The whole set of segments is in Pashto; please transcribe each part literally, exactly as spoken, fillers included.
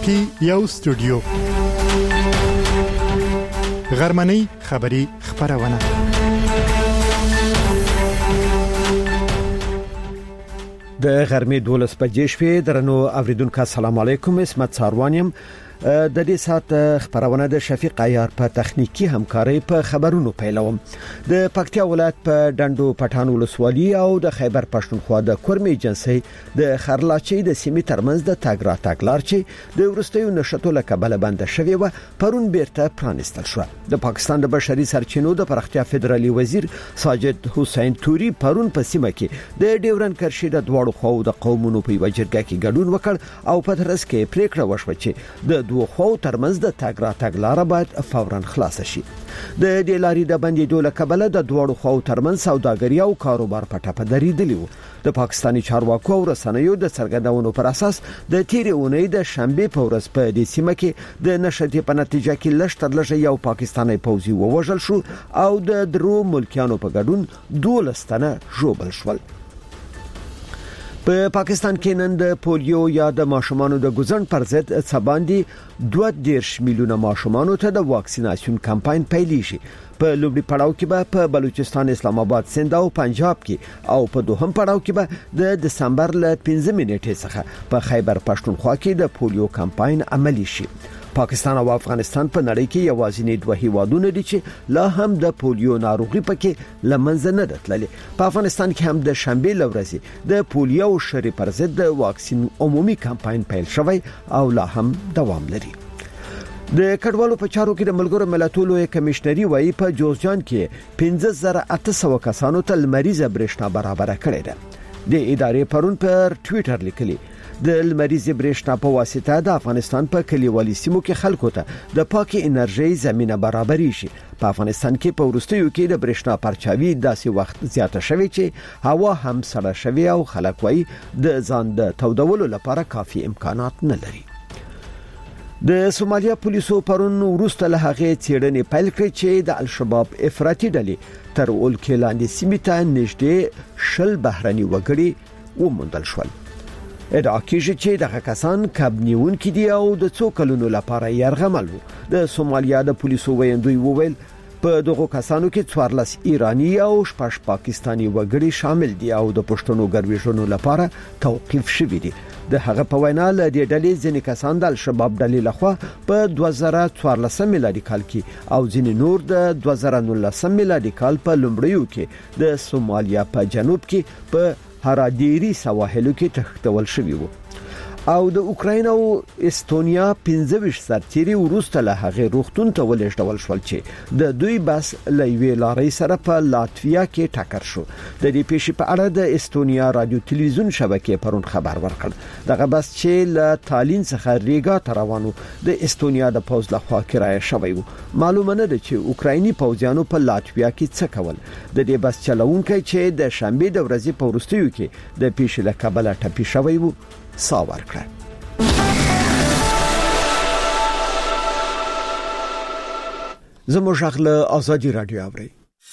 پی یو سټوډیو غرمنۍ خبری خبرونه د غرمې دولس بجې شوې. درنو اوریدونکو السلام علیکم. اسمت ساروانیم. د دې سات خبرونه د شفیق عیار په تخنیکی همکاري په خبرونو پیلوم. د پکتیا ولایت په ډندو پټان ولسوالي او د خیبر پښتونخوا د کورمې جنسي د خرلاچي د سیمې ترمنځ د تاګرا تاګلار چې د ورستیو نشټو لکبل بند شوی و پرون بیرته پرانستل شو. د پاکستان د بشري سرچینو د پرختیا فدرالي وزیر ساجد حسین توري پرون په سیمه کې د ډیورن کرشي د دواړو خو د قومونو په وجرګه کې ګډون وکړ او په ترڅ کې پریکړه وشوه چې د دوه خو ترمنځ د تاګرا تاګلار باید فوراً خلاص شي. د دې لارې د بندیدو لکبل د دواړو خو ترمنځ سوداګري او کاروبار په ټاپه درېدلی و. د پاکستاني چارواکو او رسنیو د څرګندونو پر اساس د تیرې اونۍ د شنبه په ورځ په دې سیمه کې د نشټې په نتیجه کې لشتر لږه یو پاکستاني پوځي ووژل شو او د درو ملکیانو په ګډون دولس تنه ژوبل شول. په پا پاکستان کې نن د پولیو یا د ماشومانو د ګزن پر ضد څباندي دوه دیرش میلیونه ماشومانو ته د واکسیناسیون کمپاین پیلېږي. په لومړي پړاو کې به په بلوچستان، اسلام آباد، سند او پنجاب کې او په دوهم پړاو کې به د دسمبر ل پنځمې نیټې څخه په خیبر پښتونخوا کې د پولیو کمپاین عملی شي. پاکستان او افغانستان په نړۍ کې یوازینی دوه هیوادونه دي چې لا هم د پولیو ناروغي پکې لمنځه نه دتللې. په افغانستان کې هم د شنبه لورځي د پولیو شری پر ضد د واکسین عمومي کمپاین پیل شوی او لا هم دوام لري. د کډوالو په چارو کې د ملګرو ملتونو کمشنري وایي په جوزجان کې پنځه زره اته سوه کسانو ته لمریزه برېښنا برابر کړې ده. د ادارې پرون پر ټوئیټر لیکلي د لمریزې برېښنا په واسطه د افغانستان په کلیوالي سیمو کې خلکو ته د پاکي انرژي زمينه برابرې شي. په افغانستان کې په ورستیو کې د برېښنا پرچاوي داسې وخت زیاته شوی چې هوا هم سړه شوی او خلک وایي د ځان د تودولو لپاره کافي امکانات نه لري. د سومالیا پولیسو پرون وروسته له هغه چیرنې پیل کړې چې د الشباب افراطي ډلې تر ولکې لاندې سیمې ته نږدې شل بهرني وګړي وموندل شول. ادعا کیږي چې دغه کسان کابنیون کې دي او د څو کلونو لپاره یرغمل وو. د سومالیا د پولیسو ویندوی وویل په دغه کسانو کې څوارلس ایرانی او شپږ پاکستانی وګړي شامل دي او د پښتنو ګرویژنو لپاره توقيف شوی دي. د هغه په وینا ل دې ډلې ځینې کسان د الشباب ډلې لخوا په دوه زره څوارلس میلادي کال کې او ځینې نور د دوه زره نولس میلادي کال په لومړیو کې د سومالیا په جنوب کې په هراديري سواحلو کې تښتول شوی وو. او د اوکراین او استونیا پنځه ویشت سرتيري ورسته له هغه روختون ته ولېږدول شول چې د دوی بس لوی لارې سره په لاتویا کې ټکر شو. د دې پیښې په اړه د استونیا رادیو تلویزیون شبکې پرون خبر ورکړ. دغه بس چې له تالین څخه ریګا ته روانو د استونیا د پوز لخوا کرایه شوی وو. معلومه نه ده چې اوکرایني پوځیانو په لاتویا کې څه کول. د دې بس چلوونکی چې د شنبه د ورځې په ورستیو کې د پیښې له کبله ټپي شوی وو ساور کړ. زموږ غږ آزادي رادیو اوري.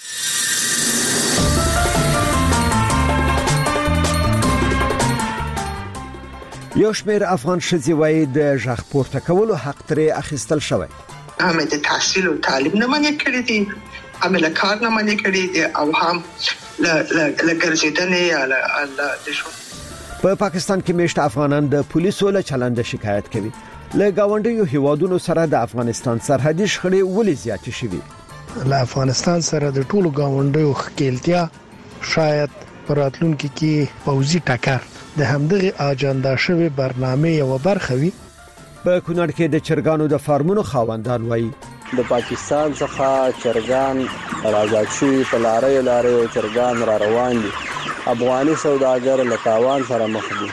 یو شمېر افغان ښځې وایي د غږ پورته کولو حق ترې اخیستل شوی. هم د تحصیل او تعلیم نه منع کړی دي، هم له کار نه منع کړی دي او هم له ګرځیدنې یا له د شو. په پاکستان کې مشت افغانان د پولیسو له چلند شکایت کوي. له گاونډیو هیوادونو سره د افغانستان سرحدي شخړې ولې زیاتې شوې؟ له افغانستان سره د ټولو گاونډیو خکېلتیا شاید پراتلونکو کې پوځي ټکر د همدغه اجنډا شوی برنامه یو برخه وي. په کونړ کې د چرګانو د فارمونو خاوندان وایي د پاکستان څخه چرګان راځي شوی په لارې لارې چرګان را روان دي. افغاني سوداګر له تاوان سره مخ دي.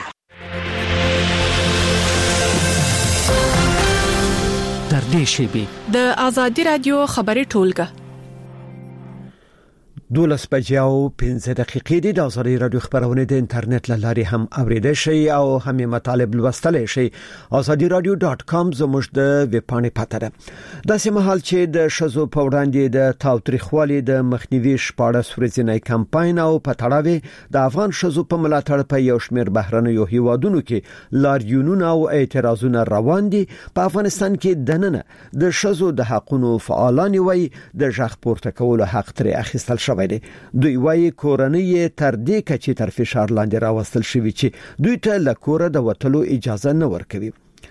تر دې شی به د آزادي رادیو خبري ټولګه دولس بجې او پنځه دقیقې دي. د ازادي رادیو خبرونه د انټرنیټ له لارې هم اوریدل شي او هم مطالب لوستل شي. ازادي رادیو ډاټ کام زموږ د ویب پاڼې پته ده. د سیمهال چې د شزو په وړاندې د تاوتریخوالي د مخنیوي شپاړس ورځنی کمپاین او په تړاو د افغان شزو په ملاتړ په یو شمېر بهرنیو هیوادونو کې لاریونونه او اعتراضونه روان دي. په افغانستان کې دننه د شزو د حقوقو فعالان وي د ژغ پورته کولو حق ترې اخیستل شوی. دوی وايي کورنۍ تر دې کچې تر فشار لاندې راوستل شوی چې دوی ته له کوره د وټلو اجازه نه ورکوي.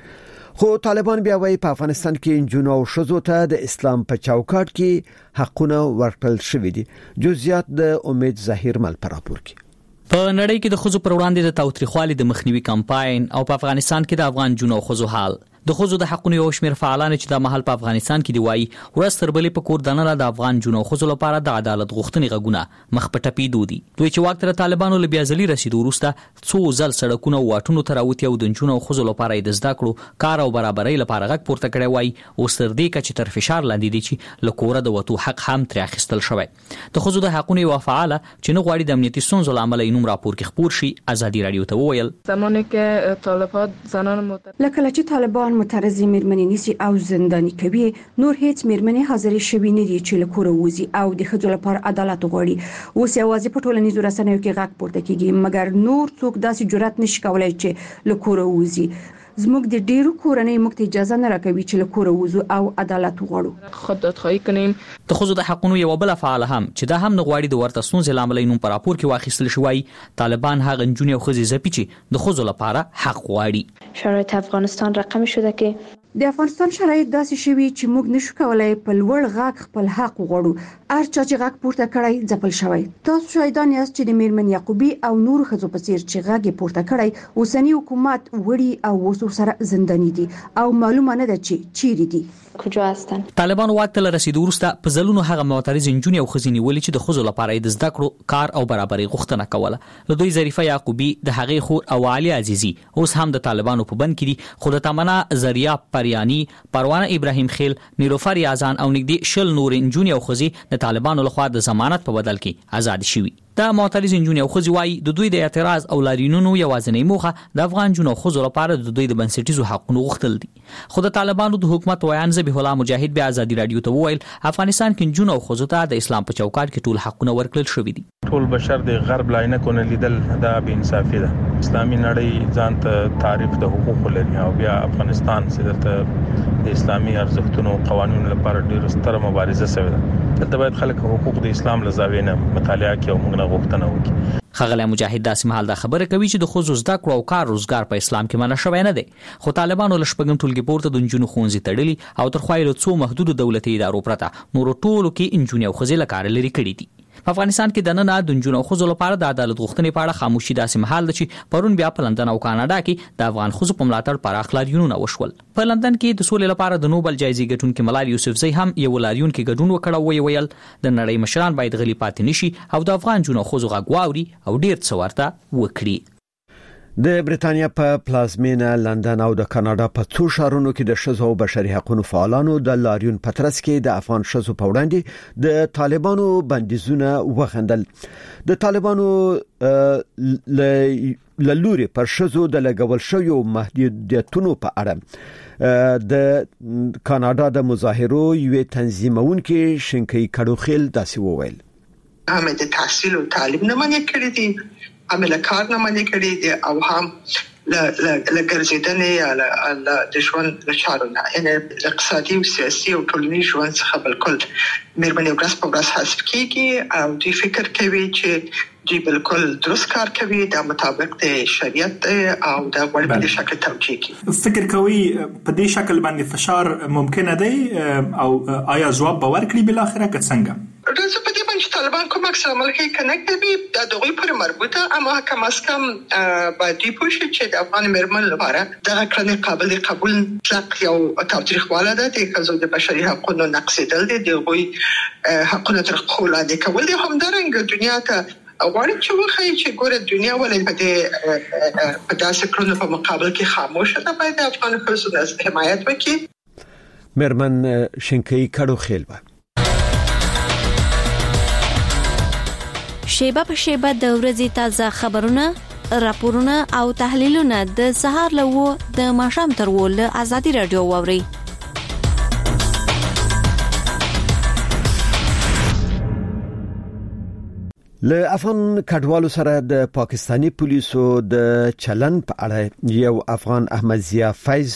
خو طالبان بیا وايي په افغانستان کې جنونو او شذو ته د اسلام په چوکاټ کې حقونه ورکړل شوی دي. جزئیات د امید ظاهر مل پر راپور کې. په نړۍ کې د خزو پر وړاندې د تاوتریخوالي د مخنیوي کمپاین او په افغانستان کې د افغان جنونو او خزو حال د خزو د حقونو یو شمېر فعالان چې د محل په افغانستان کې دی وایي ورځ تر بلې په کور دننه د افغان جنونو او خزو لپاره د عدالت غوښتنې غږونه مخ په ټپېدو دي. دوی چې واک تر طالبانو له بیازلي رسیدو وروسته څو ځل سړکونه او واټونو ته راوتي او د جنونو او خزو لپاره د زده کړو کار او برابرۍ لپاره غږ پورته کړی وایي اوس تر دې کچې تر فشار لاندې دي چې له کوره د وتو حق هم ترې اخیستل شوی. د خزو د حقونو یو فعاله چې نه غواړي د امنیتي ستونزو له امله یې نوم راپور کې خپور شي ازادي رادیو ته وویل زمانی که طالبان زنان معترض لکه چې طالبان معترضي میرمنې نیسي او زنداني کوي نور هیڅ میرمنې حاضر شوي نه دي چې له کوره وځي او د ښځو لپاره عدالت غواړي. اوس یوازې په ټولنیزو رسنیو کې غږ پورته کیږي مګر نور څوک داسې جرأت نشي کولای چې له کوره وځي. زموږ د ډیرو کورنۍ موږ ته اجازه نه راکوي چې له کوره وځو او عدالت وغواړو. خود دادخواهی کنیم. د خزو د حقونو یو بل فعال هم چې دا هم نه غواړي د ورته ستونزې لامل نوم پر راپور کې واخیستل شوی. طالبان هغه نجونې او ښځې زپي چې د خزو لپاره حق غواړي. شرایط افغانستان رقم شده که د افغانستان شرایط داسې شوي چې موږ نشو کولای په لوړ غږ خپل حق وغواړو. هر چا چې غږ پورته کړی ځپل شوی. تاسو شاهدان یاست چې د میرمن یعقوبی او نور ښځو په څیر چې غږ پورته کړی اوسنی حکومت وړي او وسو سره زنداني دي او معلومه نه ده چې چیرې دي کجا هستن. طالبان واک ته رسیدو وروسته په ځلونو هغه معترض نجونې او ښځې نیولې چې د ښځو لپاره د زده کړو کار او برابرۍ غوښتنه کوله. له دوی ظریفه یعقوبی د هغې خور او علي عزیزي اوس هم د طالبانو په بند کې دي خو د تمنا زریاب پریانی پروانه ابراهیم خیل نیلوفر یازان او نږدې شل نور نجونې او ښځې د طالبانو لخوا د ضمانت په بدل کې آزاد شوي. دا معترض نجونې او ښځې وایي د دوی د اعتراض او لاریونونو یوازینۍ موخه د افغان جنونو او ښځو لپاره د دوی د بنسټیزو حقوقو غوښتل دي. خو د طالبانو د حکومت ویان ذبیح الله مجاهد بیا ازادي رادیو ته وویل افغانستان کې جنونو او ښځو ته د اسلام په چوکاټ کې ټول حقونه ورکړل شوي دي. ټول بشر د غرب لاینه کونه لیدل دا بې انصافي ده. اسلامي نړۍ ځان ته تعریف د حقوقو لري او بیا افغانستان سره د اسلامي ارزښتونو او قوانینو لپاره ډېر ستره مبارزه شوې ده. دلته باید خلک حقوق د اسلام له زاویې نه مطالعه کوي او موږ نه غوښتنه وکړي. خغله مجاهد داسې مهال دا خبره کوي چې د خصوص زده کړو او کار روزګار په اسلام کې منع شوی نه دی. خو طالبانو له شپږم ټولګي پورته د نجونو ښوونځي تړلي او تر خوایلو څو محدود دولتي ادارو پرته نور ټولو کې نجونې او ښځې له کار لري کړي دي. په افغانستان کې د نن د نجونو او ښځو لپاره د عدالت غوښتنې په اړه خاموشي داسې مهال ده چې پرون بیا په لندن او کاناډا کې د افغان ښځو په ملاتړ پراخ لاریونونه وشول. په لندن کې د سولې لپاره د نوبل جایزې ګټونکي ملال یوسفزۍ هم یو لاریون کې ګډون وکړ او ویل د نړۍ مشران باید غلي پاتې نشي او د افغان جنونو او ښځو غږ واوري او ډیر څه ورته وکړي. د بریتانیا په پلازمینه لندن او د کاناډا په څو ښارونو کې د ښځو او بشري حقوقو فعالانو د لاریون پترس کې د افغان ښځو په وړاندې د طالبانو بندیزونه وغندل. د طالبانو لوري پر ښځو د لګول شویو محدودیتونو په اړه د کاناډا د مظاهرو یوې تنظیمونکو شینکي کډوخیل داسې وویل. هم د تحصیل او تعلیم نه منع کړی دي عمل کار نه منع کړی دي او هم لګرځیدنې یا د ژوند د چارو نه یعنی اقتصادي او سیاسي او ټولنیز ژوند څخه بالکل مېرمنې ورځ په ورځ حذف کیږي او دوی فکر کوي چې دوی بالکل درست کار کوي د مطابق د شریعت او د غوړ په شکل توجیه کوي. فکر کوي په دې شکل باندې فشار ممکن دی او آیا ځواب به ورکړي بل اخره که څنګه؟ راځي په دې باندې طالبان کوم اکثر عمل کوي کنه کوي د دغه پر مربوطه اما کم از کم باید پوښتنه چې د افغان مېرمن لپاره د کړنې قابل قبول مطلق یو تاوتریخواله ده د کزو د بشري حقوقو نقض دل دي د غوي حقوقو تر خلا دي کول دي هم درنګ دنیا ته غواړي چې وخی چې ګوره دنیا ولې په دې په داسې کړنو په مقابل کې خاموشه ده باید د افغان ښځو حمایت وکړي. مېرمن شینکي کډوخیل و. شیبه په شیبه د ورځې تازه خبرونه، راپورونه او تحلیلونه د سهار له و د ماښام تر و له ازادي رادیو واوري. له افغان کډوالو سره د پاکستانی پولیسو د چلن په اړه یو افغان احمد ضیا فیض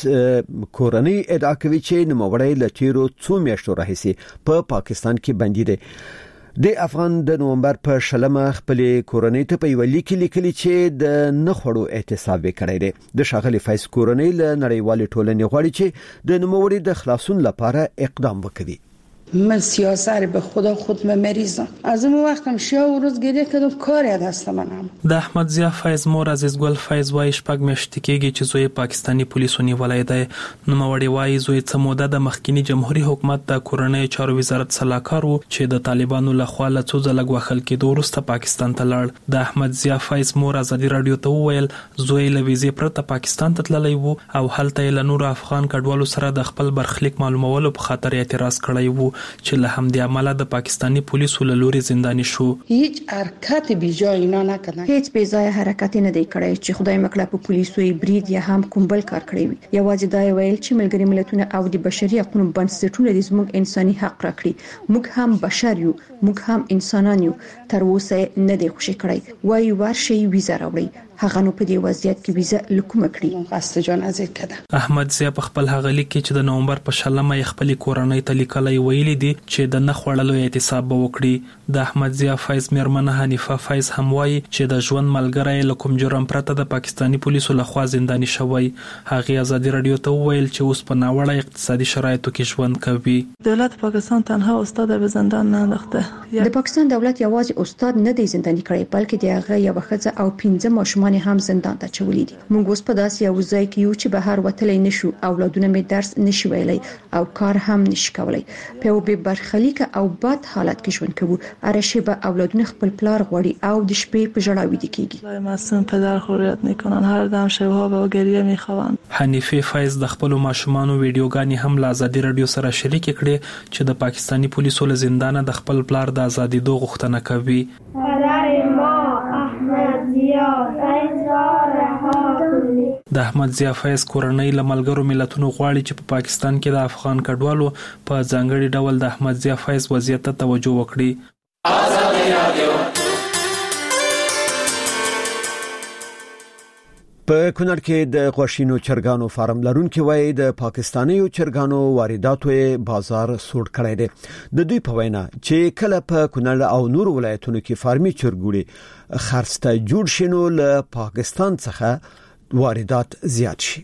کورنۍ ادعا کوي چې نوموړی له تیرو څو میاشتو راهیسې په پاکستان کې بندي دی. د افغان د نومبر په شلمه خپل کورنۍ ته په ویلي کې لیکلي چې د نخړو احتساب وکړي دي. د شاغلي فیض کورنۍ له نړیوال ټولنې غواړي چې د نوموړي د خلاصون لپاره اقدام وکړي. من سیاست به خدا خود مریضم. از اون وقتم شیا و روز گریه کردم کاری از دست منم. د احمد ضیا فیض مور عزیز ګل فیض وای شپږ میاشتې کېږي چې زوی پاکستانی پولیسو نیولای دی. نو موري وای زوی څه موده د مخکینی جمهوریت حکومت د کورنۍ چارو وزارت صلاحکار وو چې د طالبانو لخوا له څو ځله غوښل کېدو وروسته پاکستان ته لاړ. د احمد ضیا فیض مور ازادي رادیو ته وویل زوی له ویزې پرته پاکستان ته تللی وو او هلته له نور افغان کډوالو سره د خپل برخلیک معلومولو په خاطر اعتراض کړی وو چې له همدې عمله د پاکستانی پولیسو له لوري زنداني شو. هیڅ حرکت بی جای نه نکړه. هیڅ بی ځای حرکت نه دی کړی چې خدای مکړه په پولیسو برید یا هم کوم بل کار کړی وي. یوازې دا ویل چې ملګری ملتونه او د بشري حقوقو بنسټونه د زموږ انساني حق راکړي. موږ هم بشر یو، موږ هم انسانان یو. تر اوسه نه دی خوشی کړی. وای ورشي ویزا راوړي. هغه نو په دې وضعیت کې ویزا لکوم کړی. قصد جان از کده. احمد ضیا په خپل هغه لیک کې چې د نومبر په شلمه خپل کورنۍ ته لیکلای ویلي دي چې د نخوړلو احتساب وکړي. د احمد ضیا فیض میرمنه حنیفه فیض هم وایي چې د ژوند ملګری له کوم جرم پرته د پاکستانی پولیسو لخوا زنداني شوی. هغه ازادي رادیو ته ویل چې اوس په ناوړه اقتصادي شرایطو کې ژوند کوي. دولت پاکستان تنها استاد به زندان نه انداخته. د پاکستان دولت یوازې استاد نه دی زنداني کړی بلکې د هغه یو ښځه او پنځه ماشومان هم زندان ته چولې دي. موږ اوس په داسې یو ځای کې یو چې بهر وتلای نشو، اولادونه مې درس نشي ویلای او کار هم نشي کولای. په یو به برخلیک او بد حالت کې ژوند کوو. ارشی به اولادونه خپل پلار غوړي او د شپې په ژړا ویده کیږي. معصوم پدر خوریت میکنن، هر دم شبها به گریه میخوان. حنیفه فیض د خپل ماشومان ویډیوګانی هم له ازادي رادیو سره شریک کړي چې د پاکستانی پولیسو له زندانه د خپل پلار د ازادي دوه غوښتنه کوي. د احمد ضیا فیض کورنۍ له ملګرو ملتونو غواړي چې په پا پاکستان کې د افغان کډوالو په ځانګړي ډول د احمد ضیا فیض وضعیت ته توجه وکړي. ازادي رادیو په کونړ کې د غوښینو چرګانو فارم لرونکي وای د پاکستاني چرګانو وارداتو بازار سوړ کړی دی. د دوی په وینا چې کله په کونړ او نور ولایتونو کې فارمي چرګوړي خرڅته جوړ شینو له پاکستان څخه واردات زیات شي.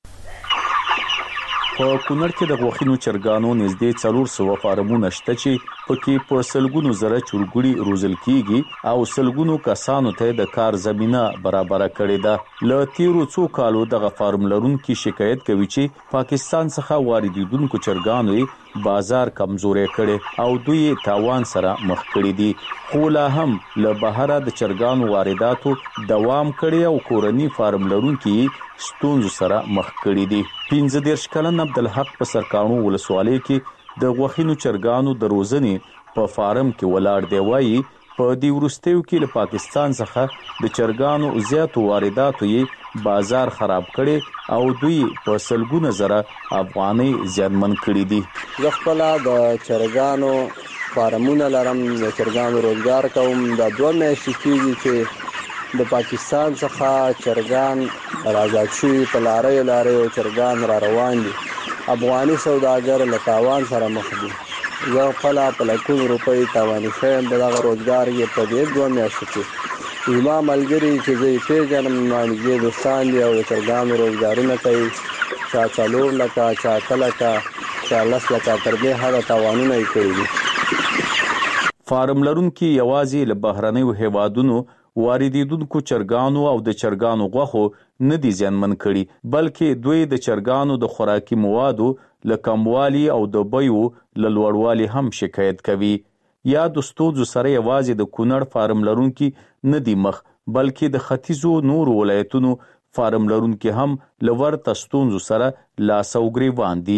په کونړ کې د غوښینو چرګانو نږدې څلور سوه فارمونه شته چې پکې په سلګونو زره چرګوړي روزل کیږي او سلګونو کسانو ته د کار زمينه برابر کړې ده. له تیرو څو کالو دغه فارم لرونکي شکایت کوي چې پاکستان څخه واردېدونکو چرګانو بازار کمزوري کړي او دوی تاوان سره مخ کړي دي. خو لا هم له بهره د چرګانو وارداتو دوام کړي او کورنی فارم لرونکي ستونزو سره مخ کړي دي. پنځه دېرش کلن عبدالحق په سرکانو ولسوالۍ کې د غوښینو چرګانو د روزنې په فارم کې ولاړ دی. وایي په دې وروستیو کې له پاکستان څخه د چرګانو زیاتو وارداتو یې بازار خراب کړي او دوی په سلګونه زره افغانۍ زیانمن کړي دي. زه خپل د چرګانو فارمونه لرم، د چرګانو روزګار کوم. دا دوه میاشتې کېږي چې د پاکستان څخه چرګان راځي شوي، په لارې لارې چرګان را روان دي. افغاني سوداګر له تاوان سره مخ دي. زه خپل په لکونو روپۍ تاواني شوم د دغه روزګار یې په دې دوه میاشتو کې. زما ملګري چې زه یې پېژنم نږدې دوستان دي او د چرګانو روزګارونه کوي. چا څلور لکه، چا اته لکه، چا لس لکه، تر دې حده تاوانونه یې کړي دي. فارم لرونکي یوازې له بهرنیو هیوادونو واردېدونکو چرګانو او د چرګانو غوښو نه دي زیانمن کړي، بلکې دوی د چرګانو د خوراکي موادو له کموالي او د بیو له لوړوالي هم شکایت کوي. یا د ستونزو سره یوازې د کونړ فارم لرونکي نه دي مخ، بلکې د ختیځو نور ولایتونو فارم لرونکي هم له ورته ستونزو سره لاس او ګریوان دي.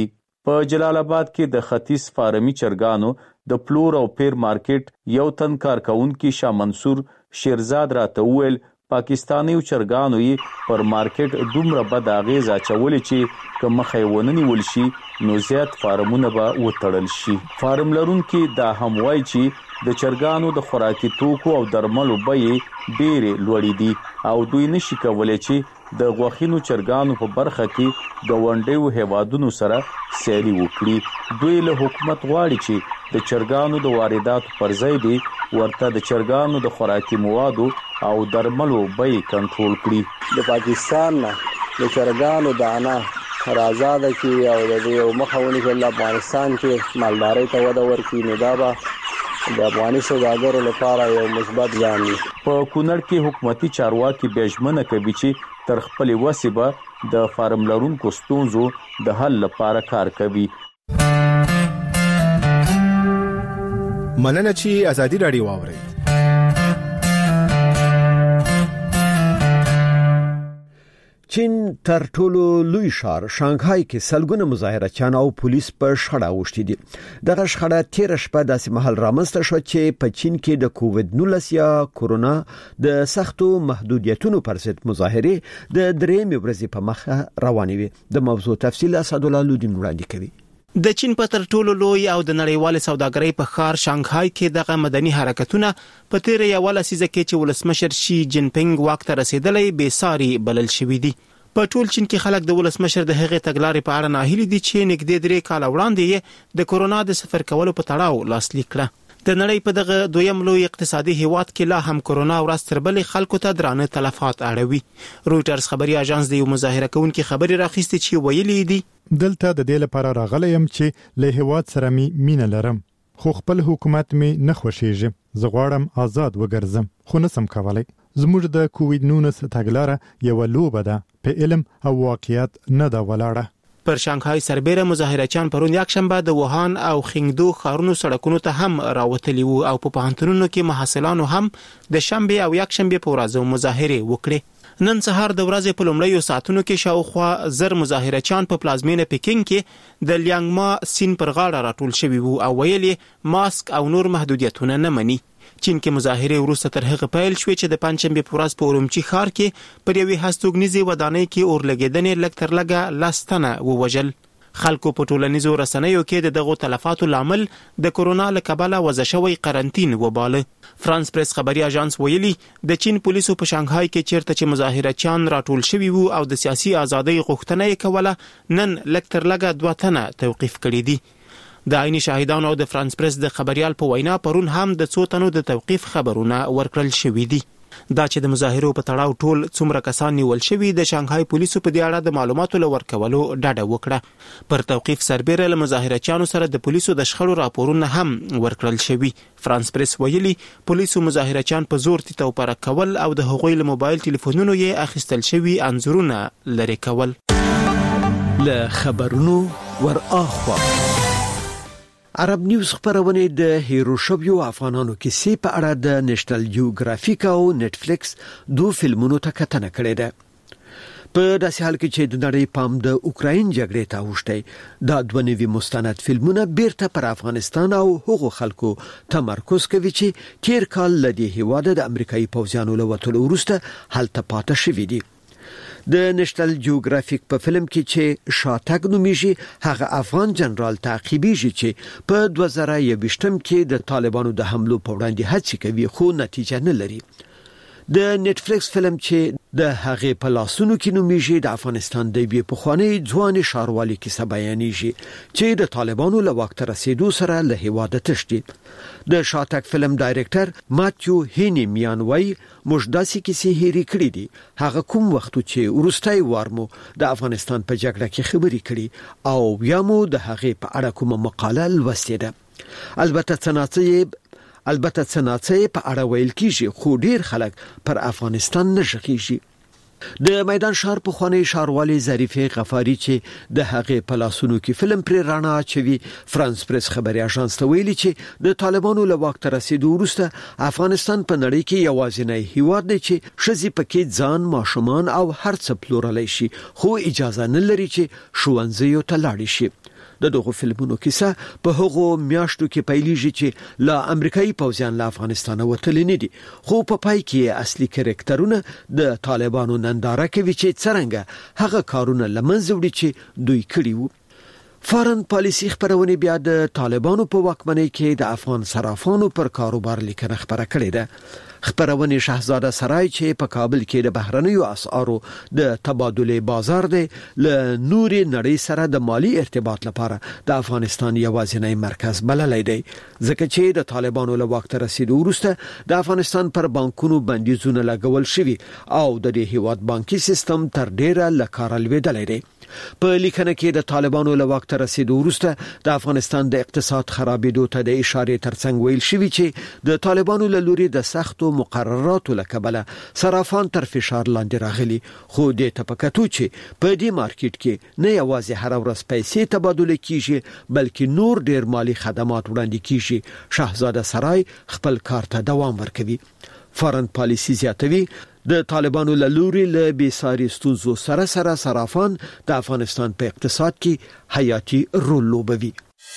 په جلال آباد کې د ختیځ فارمي چرګانو د پلور او پیر مارکیټ یو تن کارکونکو شاه منصور شیرزاد راته ویل پاکستاني چرګانو یې پر مارکیټ دومره بد اغیز اچولې چې که مخې ونني ولشي نو زیات فارمونه به وتړل شي. فارم لرونکو دا هم وایي چې د چرګانو د خوراکي توکو او درملو بیې ډېرې لوړې دي او دوی نشي کولای چې د غوښینو چرګانو په برخه کې ګاونډیو هیوادونو سره سیالي وکړي. دوی له حکومت غواړي چې د چرګانو د وارداتو پر ځای دی ورته د چرګانو د خوراکي موادو او درملو بیې کنټرول کړي. د پاکستان نه د چرګانو دانه راځاده کی او د دې مخاوني په افغانستان کې مالداري ته وده ورکړي نو دا به د افغاني سوداګرو لپاره یو مثبت ګام دی. په کونړ کې حکومتي چارواکي بېژمنه کوي چې تر خپل وسیبه د فارم لرونکو ستونزو د حل لپاره کار کوي. مننه چې ازادي رادیو واوري. چین تر ټولو لوی ښار شانګهای کې سلګونه مظاهرچیان او پولیس په شخړه وشتي دي. دغه شخړه تیر شپه داسې محل رامنځته شو چې په چین کې د کووډ نولس یا کورونا د سختو محدودیتونو پر ضد مظاهره د درېمې ورځې په مخه روانې وي. د موضوع تفصیل اسد الله لودین وړاندې کوي. د چین په تر ټولو لوی او د نړیوال سوداګرۍ په ښار شانګهای کې دغه مدني حرکتونه په تیر یو لسیزه کې چې ولسمشر شي جین پینګ واک ته رسیدلې بې ساري بلل شوې دي. په ټول چین کې خلک د ولسمشر د هغې تګلارې په اړه ناهیلي دي چې نږدې درې کال وړاندې د کورونا د سفر کولو په تړاو لاسلیک کړه. د نړۍ په دغه دویم لوی اقتصادي هیواد کې لا هم کورونا ورځ تر بلې خلکو ته درانه تلفات اړوي. رويټرز خبري اژانس د یو مظاهره کوونکي خبري راخیستي چې ویلي دي دلته د دې لپاره راغلی يم چې له هیواد سره می مینه لرم خو خپل حکومت می نه خوښیږي. زه غواړم آزاد وګرځم خو نسم کولای. زموږ د کووډ نولس تګلاره یو لوبه ده په علم او واقعیت نه دا ولاړه. پر شانګهای سربېره مظاهرچیان پرون یکشنبه د ووهان او خینګدو ښارونو سړکونو ته هم راوتلي وو او په پوهنتونونو کې محصلانو هم د شنبه او یکشنبه په ورځو مظاهره وکړې. نن سهار د ورځې په لومړیو ساعتونو کې شاوخوا زر مظاهرچیان په پلازمینه پکینګ کې د لیانګما سین پر غاړه راټول شوي وو او ویلي ماسک او نور محدودیتونه نه مني. چین کې مظاهره وروسته تر هغه پیل شوې چې د پنځشنبه په ورځ په اورمچي ښار کې پر یوې هستوګنیزې ودانۍ کې اور لګیدنې لږ تر لږه لاستنه ووجل. خلکو په ټولنیزو رسنیو کې د دغو تلفاتو لامل د کورونا له کبله وضع شوی قرنطین وباله. فرانس پریس خبري اژانس ویلي د چین پولیسو په شانګهای کې چیرته چې مظاهرچیان راټول شوي وو او د سیاسي ازادۍ غوښتنه یې کوله نن لږ تر لږه دوه تنه توقیف کړي دي. د عیني شاهدانو او د فرانس پریس د خبريال په وینا پرون هم د څو تنو د توقیف خبرونه ورکړل شوې دي. دا چې د مظاهرو په تړاو ټول څومره کسان نیول شوي د شانګهای پولیسو په دې اړه د معلوماتو لور کولو ډاډه وکړه. پر توقیف سربېره له مظاهرچیانو سره د پولیسو د شخړو راپورونه هم ورکړل شوي. فرانس پریس ویلي پولیسو مظاهرچیان په زور تیته او پرک کول او د هغوی له موبایل ټلیفونونو یې اخیستل شوي انځورونه لري کول. له خبرونو ور اخوا عرب نیوز خبرونه د هیروشوبیو افغانانو کیسې په اړه د نېشنل جیوګرافیک او نتفلیکس دوه فلمونو ته کتنه کړې ده. په داسې حال کې چې د نړۍ پام د اوکراین جګړې ته اوښتي دا دوه نوي مستند فلمونه بیرته پر افغانستان او هغو خلکو تمرکز کوي چې تیر کال لدی هیواده د امریکایي پوځیانو له وټولو وروسته هلته پاتې شوي دي. د نېشنل جیوګرافیک په فلم کې چې شاتګ نومیږي هغه افغان جنرال تعقیبېږي چې په دوه زره یوویشتم کې د طالبانو د حملو په وړاندې هڅې کوي خو نتیجه نه لري. د نتفلیکس فلم چې د هغه په لاسونو کې نومیږي د افغانستان د یوې پخوانۍ ځوان ښاروالۍ کیسه بیانېږي چې د طالبانو له واک ته رسیدو سره له هیواده تښتي. د شاتګ فلم ډایرکټر ماتیو هینی میانوي مجداسي کیسې هېرې کړې دي هغه کوم وخت چې ورستای وارمو د افغانستان په جګړه کې خبرې کړې او بیا مو د هغه په اړه کومه مقاله لوستې ده. البته څنګه البته څنګه په اړه ویل کیږي خو ډیر خلک پر افغانستان نه ژغېږي. د میدان شهر په خوانی شهروالي ظریفه غفاری چې د هغه په لاسونو کې فلم پر رانا چوي فرانس پریس خبري اژانس ته ویلي چې د طالبانو له وخت رسیدو وروسته افغانستان په نړۍ کې یوازینی هیواد دی چې شذي پکې ځان ماشومان او هر څه پلورلای شي خو اجازه نه لري چې ښوونځیو ته لاړ شي. د دغه فلمونو کیسه په هغو میاشتو کې پیلېږي چې لا امریکایي پوځیان له افغانستان وتلي نه دي، خو په پای کې اصلي کریکټرونه د طالبانو ننداره کوي چې څنګه هغه کارونه لمنځه وړي چې دوی کړي وو. فارن پالیسی خبرونه بیا د طالبانو په واکمنۍ کې د افغان صرافانو پر کاروبار لیکنه خبره کړې ده. خبرونه شاهزاده سرای چې په کابل کې د بهرنیو اسعارو د تبادله بازار دی له نوري نړۍ سره د مالی ارتباط لپاره د افغانستان یوازینی مرکز بللی دی، ځکه چې د طالبانو له وخت رسیدو وروسته د افغانستان پر بانکونو بندیزونه لګول شوي او د دې هیواد بانکي سیستم تر ډیره لکاره لویدلی دی. په لیکنه کې د طالبانو له وخت رسیدو وروسته د افغانستان د اقتصاد خرابېدو ته د اشاره ترڅنګ ویل شوی چې د طالبانو له لوري د سختو مقرراتو له کبله صرافان تر فشار لاندې راغلي، خو د تپکاتو چې په دې مارکیټ کې نه یوازې هر ورځ پیسې تبادله کیږي بلکې نور ډیر مالی خدمات وړاندې کیږي. شاهزاده سرای خپل کار ته دوام ورکوي. فارن پالیسی زیاتوي د طالبانو له لوري له بیساري ستونزو سره سره صرافان د افغانستان په اقتصاد کې حیاتي رول لوبوي.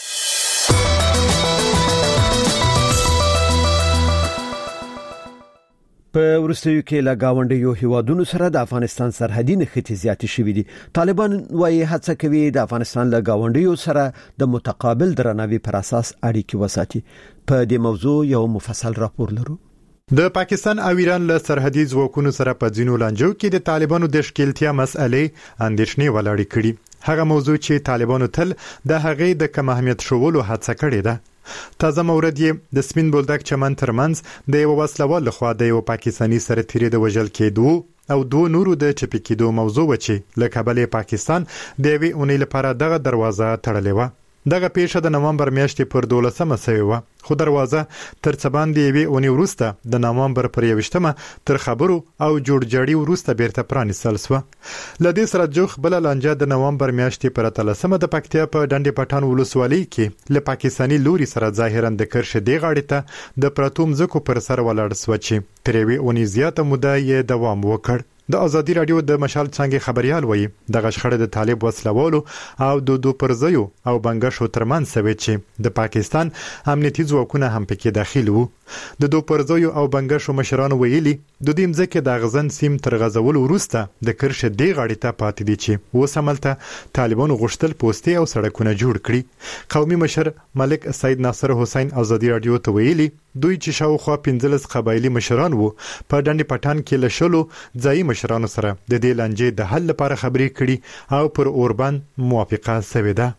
په ورستیو کې له گاونډیو هیوادونو سره د افغانستان سرحدي نښتې زیاتې شوې دي. طالبان وايي هڅه کوي د افغانستان له گاونډیو سره د متقابل درناوي پر اساس اړیکې وساتي. په دې موضوع یو مفصل راپور لرو. د پاکستان او ایران له سرحدي ځواکونو سره په ځینو لانجو کې د طالبانو د ښکیلتیا مسئلې اندېښنې ولاړې کړي. هغه موضوع چې طالبانو تل د هغې د کم اهمیت شولو هڅه کړې ده. تازه مورد یې د سپین بولدک چمن ترمنځ د یو وسلوال لخوا د یو پاکستانی سره تیرې د وژل کېدو او دوه نورو د چپی کېدو موضوع و چې له کابل پاکستان د یوې اونۍ لپاره دغه دروازه تړلې و. دغه پیښه د نومبر میاشتې پر دولسمه سوې و، خو دروازه تر څه باندې یوې اونۍ وروسته د نومبر پر یویشتمه تر خبرو او جوړجاړي وروسته بیرته پرانیستل شوه. له دې سره جوخ بل لانجه د نومبر میاشتې پر اتلسمه د پکتیا په ډنډې پټان ولسوالۍ کې له پاکستاني لوري سره ظاهرا د کرښې دی غاړې ته د پراتوم ځکو پر سر ولاړ شو چې تر یوې اونۍ زیاته موده یې دوام وکړ. د ازادي رادیو د مشال څنګه خبريال وایي دغه شخړه د طالب وسلوالو او د دو پرځیو او بنګښو ترمن سوي چې د پاکستان امنیتي ځواکونه هم پکې داخل وو. د دو پرځیو او بنګښو مشرانو ویلي د دې مځکه د غزن سیم تر غزول وروسته د کرښې دی غاړې ته پاتې دي چې وسملته طالبانو غشتل پوسټي او سړکونه جوړ کړي. قومي مشر ملک سید ناصر حسین ازادي رادیو ته ویلي دوی چې شاوخوا پنځلس قبایلی مشران وو په ډنډې پټان کې لشلو ځای مشرانو سره د دې لانجې د حل لپاره خبرې کړي او پر اوربان موافقه شوې ده.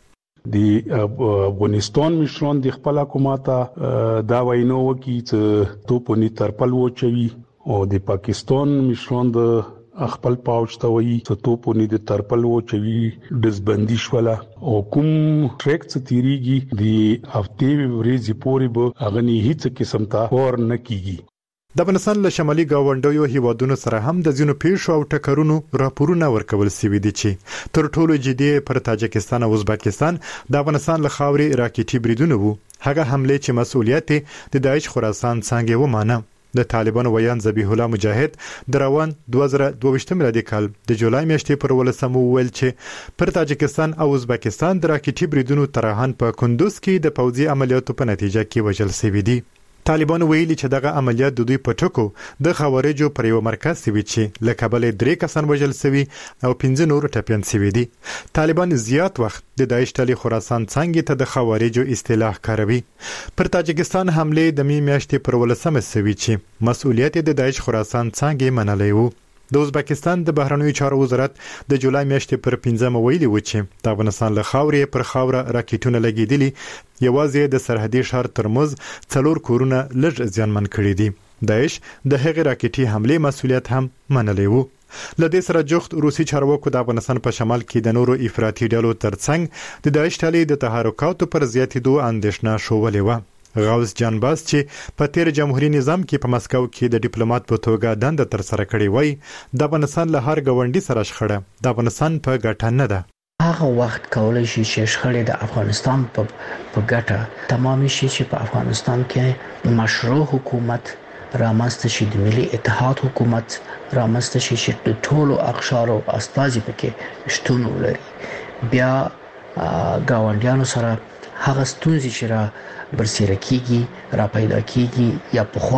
د افغانستان مشران د خپل حکومت دا وینو وکي چې توپونی ترپل وچوي او د پاکستان مشران د خپل پاوچ ته وایي چې توپونی د ترپل وچوي دزبندي شوله او کوم ټریک څه تیریږي د هفته ورځې پورې به اغنی هیڅ قسم ته ور نه کیږي. د افغانستان له شمالي گاونډیو هیوادونو سره هم د ځینو پیښو او ټکرونو راپورونه ورکول شوي دي چې تر ټولو جدي پر تاجکستان او ازبکستان د افغانستان له خاورې راکېټي بریدونه وو. هغه حمله چې مسؤلیت د داعش خراسان څنګه ومانه. د طالبانو ویان ذبیح الله مجاهد د روان دوه زره دوه ویشت میلادي کال د جولای میاشتې پر ولسمه ویل چې پر تاجکستان او ازبکستان د راکېټي بریدونو ترهان په کندوز کې د پوځي عملیاتو په نتیجه کې وژل شوي دي. طالبان ویلي چې دغه عملیات د دوی په ټکو د خوارجو پر یو مرکز سوي چې له کابل درې کسان وژل شوي او پنځه نور ټپيان شوي دي. طالبان زیات وخت د داعش ډلې خراسان څنګه ته د خوارجو اصطلاح کاروي. پر تاجکستان حمله د می میاشتې پر ولسمه شوي چې مسؤلیت د داعش خراسان څنګه منلای وو. د ازبکستان د بهرنیو چارو وزارت د جولای میاشتې پر پنځمه ویلي و چې د افغانستان له خاورې پر خاوره راکېټونه لګېدلي، یوازې د سرحدي ښار ترمز څلور کورونه لږ زیانمن کړي دي. داعش د هغې راکېټي حملې مسؤلیت هم منلی وو. له دې سره جوخت روسي چارواکو د افغانستان په شمال کې د نورو افراطي ډلو ترڅنګ د داعش ډلې د تحرکاتو پر زیاتېدو اندېښنه شولې وه. غوث جانباز چې په تیر جمهوریت نظام کې په مسکو کې د ډیپلوماټ په توګه دنده تر سره کړې وای د افغانستان له هر غونډي سره شخړه د افغانستان په ګټه نه ده. هغه وخت کولای شي چې شخړې د افغانستان په په ګټه تمام شي چې په افغانستان کې مشروع حکومت رامنځته شي، د ملي اتحاد حکومت رامنځته شي چې د ټولو اقشارو استازي پکې شتون ولري. بیا گاونډیانو سره هغه ستونزې چې را برسېره کیږي را پیدا کیږي یا په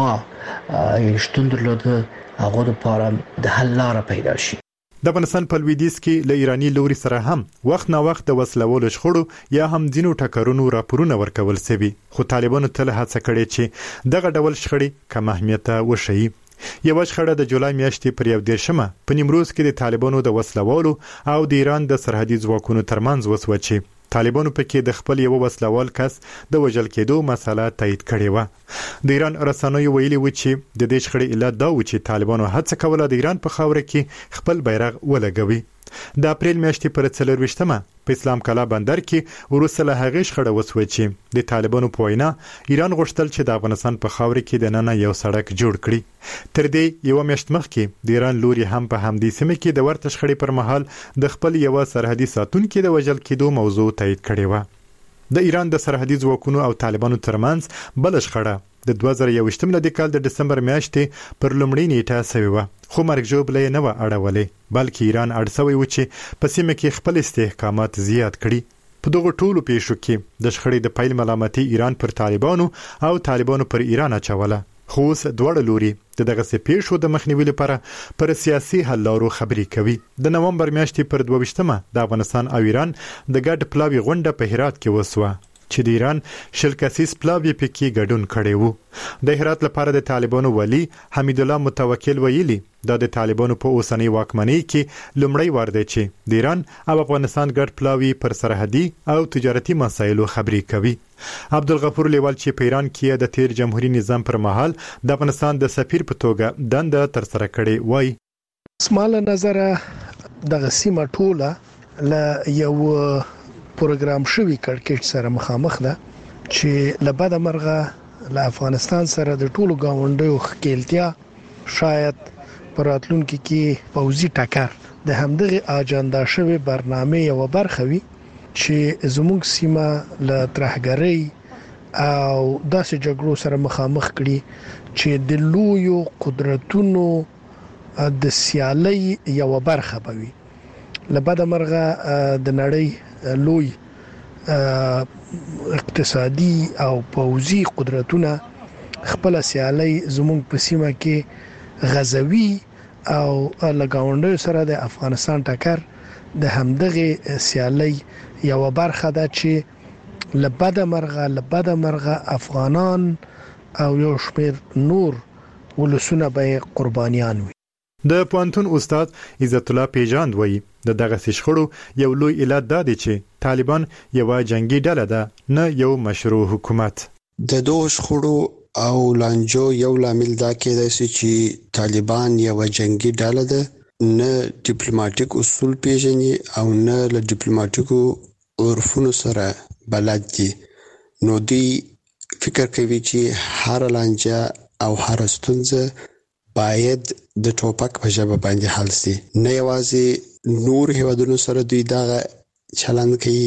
خوا شتون درلوده هغه لپاره د حل لار پیدا شي. د افغانستان په لویدیځ کې له ایرانی لوري سره هم وخت نه وخت د وسلوالو شخړو یا هم ځینو ټکرونو راپورونه ورکول شوي، خو طالبانو تل هڅه کړې چې دغه ډول شخړې کم اهمیت وشي. یو شخړه د جولای میاشتې پر یو دیرشمه په نیمروز کې د طالبانو د وسلوالو او د ایران د سرحدي ځواکونو ترمنځ وسوه چې طالبانو پکې د خپل یو وسلوال کس د وژل کېدو مسله تایید کړې و. د ایران رسنیو ویلي و چې د دې شخړې علت دا و چې طالبانو هڅه کوله د ایران په خاوره کې خپل بیرغ ولګوي. د اپریل میاشتې پر څلرویشتمه په اسلام کلا بندر کې وروسته له هغې شخړه وسوه چې د طالبانو په وینا ایران غوښتل چې د افغانستان په خاوره کې د ننه یو سړک جوړ کړي. تر دې یو میاشت مخکې د ایران لوري هم په همدې سیمه کې د ورته شخړې پر مهال د خپل یو سرحدي ساتونکو د وژل کېدو موضوع تایید کړې و. د ایران د سرحدي ځواکونو او طالبانو ترمنځ بل شخړه د دوه زره یوویشتم د کال د دسمبر میاشتې پر لومړۍ نیټه شوې و، خو مرګ ژوبله نه و اړولې، بلکې ایران اړسوي و چې په سیمه کې خپل استحکامات زیات کړي. په دغه ټولو پیښو کې د شخړې د پیل ملامتي ایران پر طالبانو او طالبانو پر ایران اچوله، خو اوس دواړه لوري دغه پیښو د مخنیوي لپاره پر سیاسي حل لارو خبرې کوي. د نومبر میاشتې پر دوه ویشتمه د افغانستان او ایران د ګډ پلاوي غونډه په هرات کې وسوه چې د ایران شل کسیز پلاوی پکې ګډون کړي وو. د هرات لپاره د طالبانو ولی حمید الله متوکل ویلي دا د طالبانو په اوسنۍ واکمنۍ کې لومړی وار دی چې د ایران او افغانستان ګډ پلاوی پر سرحدي او تجارتي مسایلو خبرې کوي. عبدالغفور لیوال چې په ایران کې د تیر جمهوریت نظام پر مهال د افغانستان د سفیر په توګه دنده تر سره کړې وای. سماله نظر د سیمه ټوله ل یو پروګرام شوی کړکېچ سره مخامخ ده چې لبد مرغه له افغانستان سره د ټولو گاونډیو خکېلتیا شاید پراتلونکو کې پوزي ټکر د همدغه اجنډا شوی برنامه یو برخه وي چې زموږ سیمه له ترهګرۍ او داسې جګړو سره مخامخ کړي چې د لویو قدرتونو د سیالي یو برخه بوي. لبد مرغه د نړۍ لوی اقتصادي او پوځي قدرتونه خپل سیالي زموږ په سیمه کې غزوي او لګاونډي سره د افغانستان ټکر د همدغه سیالي یو برخه ده چې لبد مرغه لبد مرغه افغانان او یو شمیر نور ولسونه به قربانیان وي. د پوهنتون استاد عزت الله پیجاند وایي د دغه شخړو یو لوی علت دا دی چې طالبان یو جنگي ډله ده نه یو مشروع حکومت. د دوه شخړو او لانجو یو لامل دا کېدای چې طالبان یو جنگي ډله ده، نه ډیپلوماټیک اصول پیژني او نه له ډیپلوماټیکو عرفونو سره بلد دي. نو دوی فکر کوي چې هر لانجه او هر ستونزه باید د ټوپک په ژبه باندې حل شي. نه یوازې نور هیوادونو سره دوی دا چلند کوي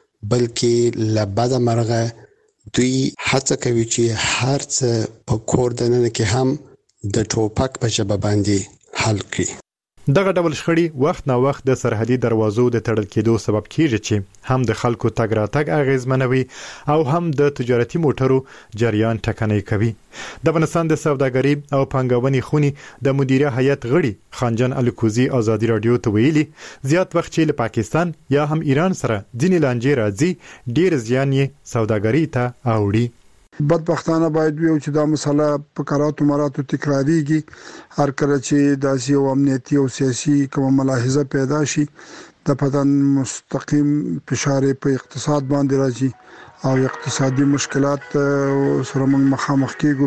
بلکې لبد مرغه دوی هڅه کوي چې هر څه په کور دننه کې هم د ټوپک په ژبه باندې حل کړي. دغه ډول شخړې وخت نه وخت د سرحدي دروازو د تړل کېدو سبب کیږي چې هم د خلکو تګ راتګ اغیزمنوي او هم د تجارتي موټرو جریان ټکنۍ کوي. د افغانستان د سوداګرۍ او پانګونې خونی د مدیره هیئت غړي خانجان الکوزي ازادي رادیو ته ویلي زیات وخت چې له پاکستان یا هم ایران سره ځینې لانجې راځي ډیر زیان یې سوداګرۍ ته اوړي. بدبختانه باید ویو چې دا مسله په قراراتو مراتو تکراریږي. هر کله چې داسې یو امنیتي او سیاسي کوم ملاحظه پیدا شي د پدن مستقیم فشار په اقتصاد باندې راځي او اقتصادي مشکلات سره موږ مخامخ کیږو.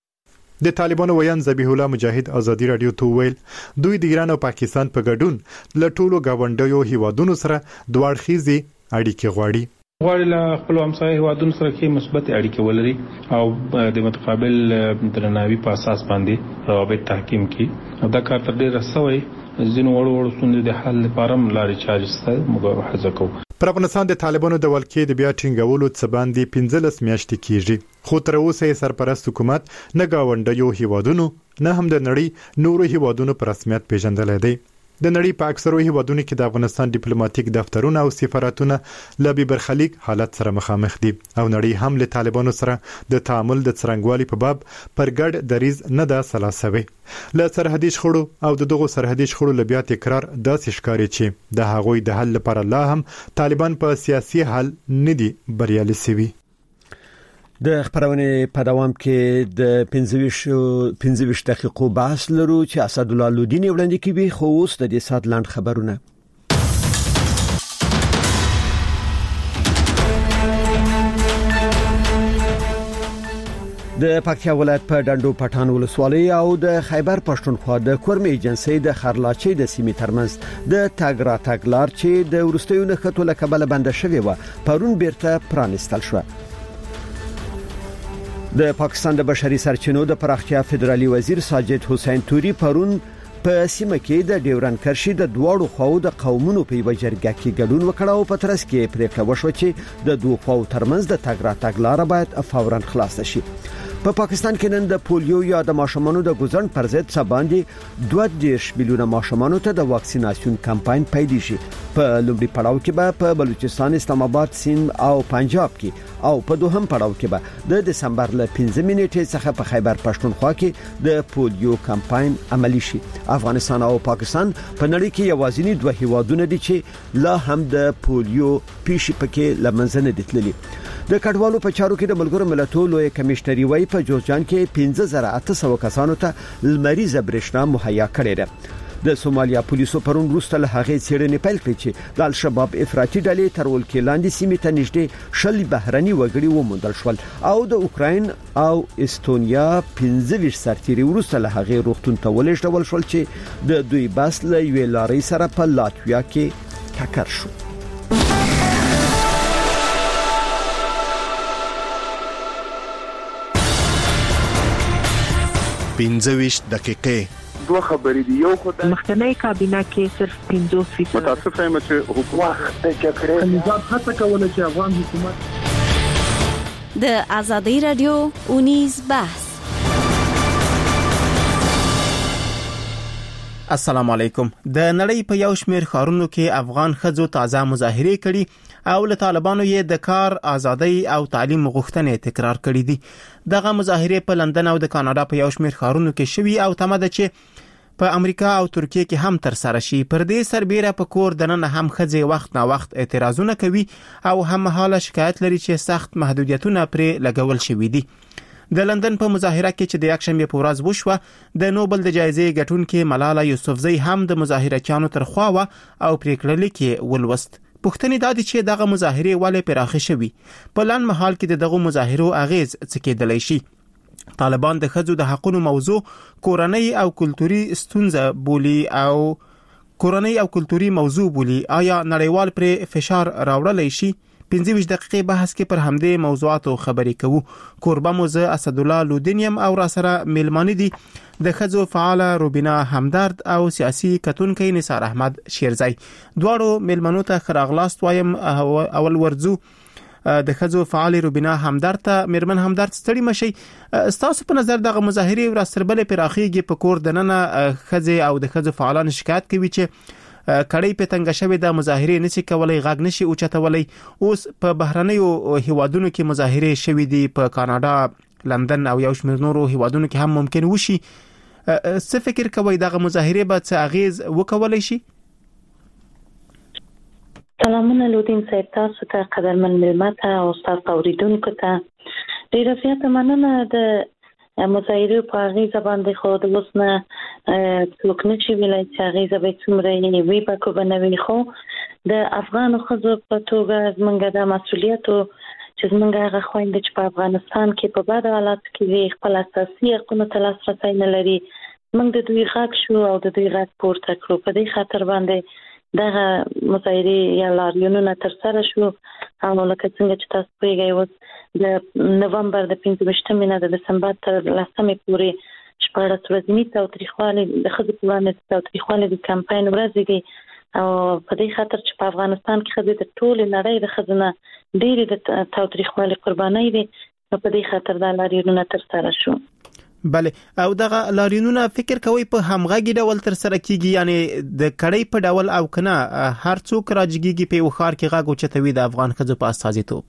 د طالبانو ویان ذبیح الله مجاهد ازادي رادیو ته ویل دوی د ایران او پاکستان په ګډون له ټولو گاونډیو هیوادونو سره دوه اړخیزي اړیکې غواړي. غواړي له خپل همسایه هیوادونو سره کې مثبت اړیکې ولري او د متقابل درناوي په اساس باندې روابط تحکیم کړي. دا کار تر ډیره سوی ځینو وړو وړو ستونزو د حل لپاره لارې چارې سته موږ هڅه کوو. پر افغانستان د طالبانو د ولکې د بیا ټینګولو څخه باندې پنځلس میاشتې کیږي، خو تر اوسه یې سرپرست حکومت نه گاونډیو هیوادونو نه هم د نړۍ نورو هیوادونو په رسمیت پیژندل دی. د نړۍ په اکثرو هیوادونو کې د افغانستان ډیپلوماټیک دفترونه او سفارتونه له بې برخلیک حالت سره مخامخ دي او نړۍ هم له طالبانو سره د تعامل د څرنګوالي په باب پر ګډ دریز نه ده سلاسوي. له سرحدي شخړو او دغه سرحدي شخړو له بیا تکرار داسې ښکاري چې د هغوی د حل لپاره لا هم طالبان په سیاسي حل نه دي بریالي شوي. د خبرونه په دوام کې د پنځه ویشت دقیقو بحث لرو چې اسدالله لودین وړاندې کوي. خو اوس د دې سات لاند خبرونه. د پکتیا ولایت په ډنډو پټان ولسوالۍ او د خیبر پښتونخوا د کورمې ایجنسۍ د خرلاچۍ د سیمې ترمنځ د تاګ را تاګ لار چې د ورستیو نښتو له کبله بنده شوې و پرون بیرته پرانستل شو. د پاکستان د بشري سرچینو د پراختیا فدرالي وزیر ساجد حسین توري پرون په سیمه کې د ډیورن کرښې د دواړو خواو د قومونو په یو جرګه کې ګډون وکړ او په ترڅ کې پریکړه وشوه چې د دوه خواو ترمنځ د تاګ را تاګ لار باید فوراً خلاص شي. په پا پاکستان کې نن د پولیو یا د ماشومانو د ګوزن پر ضد سباندې دوه دیرش میلیونه ماشومانو ته د واکسیناسیون کمپاین پیل شي. په لومړي پړاو کې به په بلوچستان، اسلام آباد، سند او پنجاب کې او په دوهم پړاو کې به د دسمبر ل پنځه نیټې څخه په خیبر پښتونخوا کې د پولیو کمپاین عملی شي. افغانستان او پاکستان په نړۍ کې یوازینی دوه هیوادونه دي چې لا هم د پولیو پیښې پکې لمنځه نه دي تللي. د کډوالو په چارو کې د ملګرو ملتونو لوی کمشنري وای په جوزجان کې پنځه زره اته سوه کسانو ته لمریزه برېښنا مهیا کړې ده. د سومالیا پولیسو پرون وروسته له هغې څېړنې پیل کړې چې د الشباب افراطي ډلې تر ولکې لاندې سیمې ته نږدې شل بهرني وګړي وموندل شول او د اوکراین او استونیا پنځه ویشت سرتیري وروسته له هغې روغتون ته ولېږدول شول چې د دوی بس له یوې لارۍ سره په لاتویا کې ټکر شو. پنځه ویشت دقیقې دوه خبرې دی. یو خدای مخکنی کابینه کې صرف پنځوس فیصد متاسف یم چې حکومت کې کړی نظام هڅه کوله چې افغان حکومت د ازادي رادیو اونیز بحث. السلام علیکم. د نړۍ په یو شمېر ښارونو کې افغان ښځو تازه مظاهرې کړي او له طالبانو یې د کار ازادۍ او تعلیم غوښتنې تکرار کړې دي. دغه مظاهرې په لندن او د کاناډا په یو شمېر ښارونو کې شوي او تمه ده چې په امریکا او ترکیه کې هم تر سره شي. پر دې سربېره په کور دننه هم ښځې وخت نا وخت اعتراضونه کوي او هم حاله شکایت لري چې سخت محدودیتونه پرې لګول شوي دي. د لندن په مظاهره کې چې د یکشنبه په ورځ وشوه د نوبل د جایزې ګټونکې ملاله یوسفزۍ هم د مظاهرچیانو تر خوا و او پریکړه لیکي ولوست. پوښتنې دا دي چې دغه مظاهرې ولې پراخه شوي. په لن محل کې دغه مظاهرو اغیز څه کېدلی شي. طالبان د ښځو د حقوقو موضوع کورنۍ او کلتوري ستونزه بولي او کورنۍ او کلتوري موضوع بولي. آیا نړیوال پر فشار راوړلی شي؟ پنځه ویشت دقیقې بحث کې پر همدې موضوعاتو خبرې کوو. کوربه مو زه اسدالله لودینیم او را سره میلمانه دي د ښځو فعاله روبینا همدرد او سیاسي کتونکي نثار احمد شیرزی. دواړو میلمنو ته ښه راغلاست وایم. اول ورځو د ښځو فعال روبینا همدرد ته. میرمن همدرد ستړي مشي، ستاسو په نظر دغه مظاهرې ورستربلې پراخیږي په کور دننه ښځې او د ښځو فعالان شکایت کوي چې کړي په تنګ شوی د مظاهرې نشي کولای، غږ نشي اوچتولای. اوس په بهرنیو هیوادونو کې مظاهرې شوې دي، په کاناډا، لندن او یو شمېر نورو هیوادونو کې هم ممکن وشي. څه فکر کوئ دغه مظاهرې به څه اغیز وکولای شي؟ سلامونه لودین صاحب، تاسو ته قدرمن ملمت او تاسو اوریدونکو ته ډیره زیاته مننه. د مظاهرې په اغیزه باندې خو د اوس نه څوک نشي ویلای چې اغیزه به څومره وي په کو بنوي. خو د افغان ښځو په توګه زمونږ د مسؤلیتو چې زمونږ هغه خویندې چې په افغانستان کې په بد حالت کې خپل اساسي حقوقو ته لاسرسی نه لري، موږ د دوی غږ شو او د دوی غږ پورته کړو. په دې خاطر باندې دغه مظاهرې یا لاریونونه ترسره شو او لکه څنګه چې تاسو پوهیږئ اوس د نومبر د پنځه ویشتمې نه د دسمبر تر لسمې پورې شپاړس ورځني تاوتریخوالي د ښځو په وړاندې تاوتریخوالي د کمپاین ورځې دي او په دې خاطر چې په افغانستان کې ښځې د ټولې نړۍ د ښځو نه ډېرې د تاوتریخوالي قربانۍ دي، نو په دې خاطر دا لاریونونه ترسره شو. بله او دغه لاریونونه فکر کوي په همغږي ډول تر سره کیږي یعنی د کړۍ په ډول او کنه هر څوک راځيږي په وخار کې غاغو چتوي د افغان خځو په استازیتوب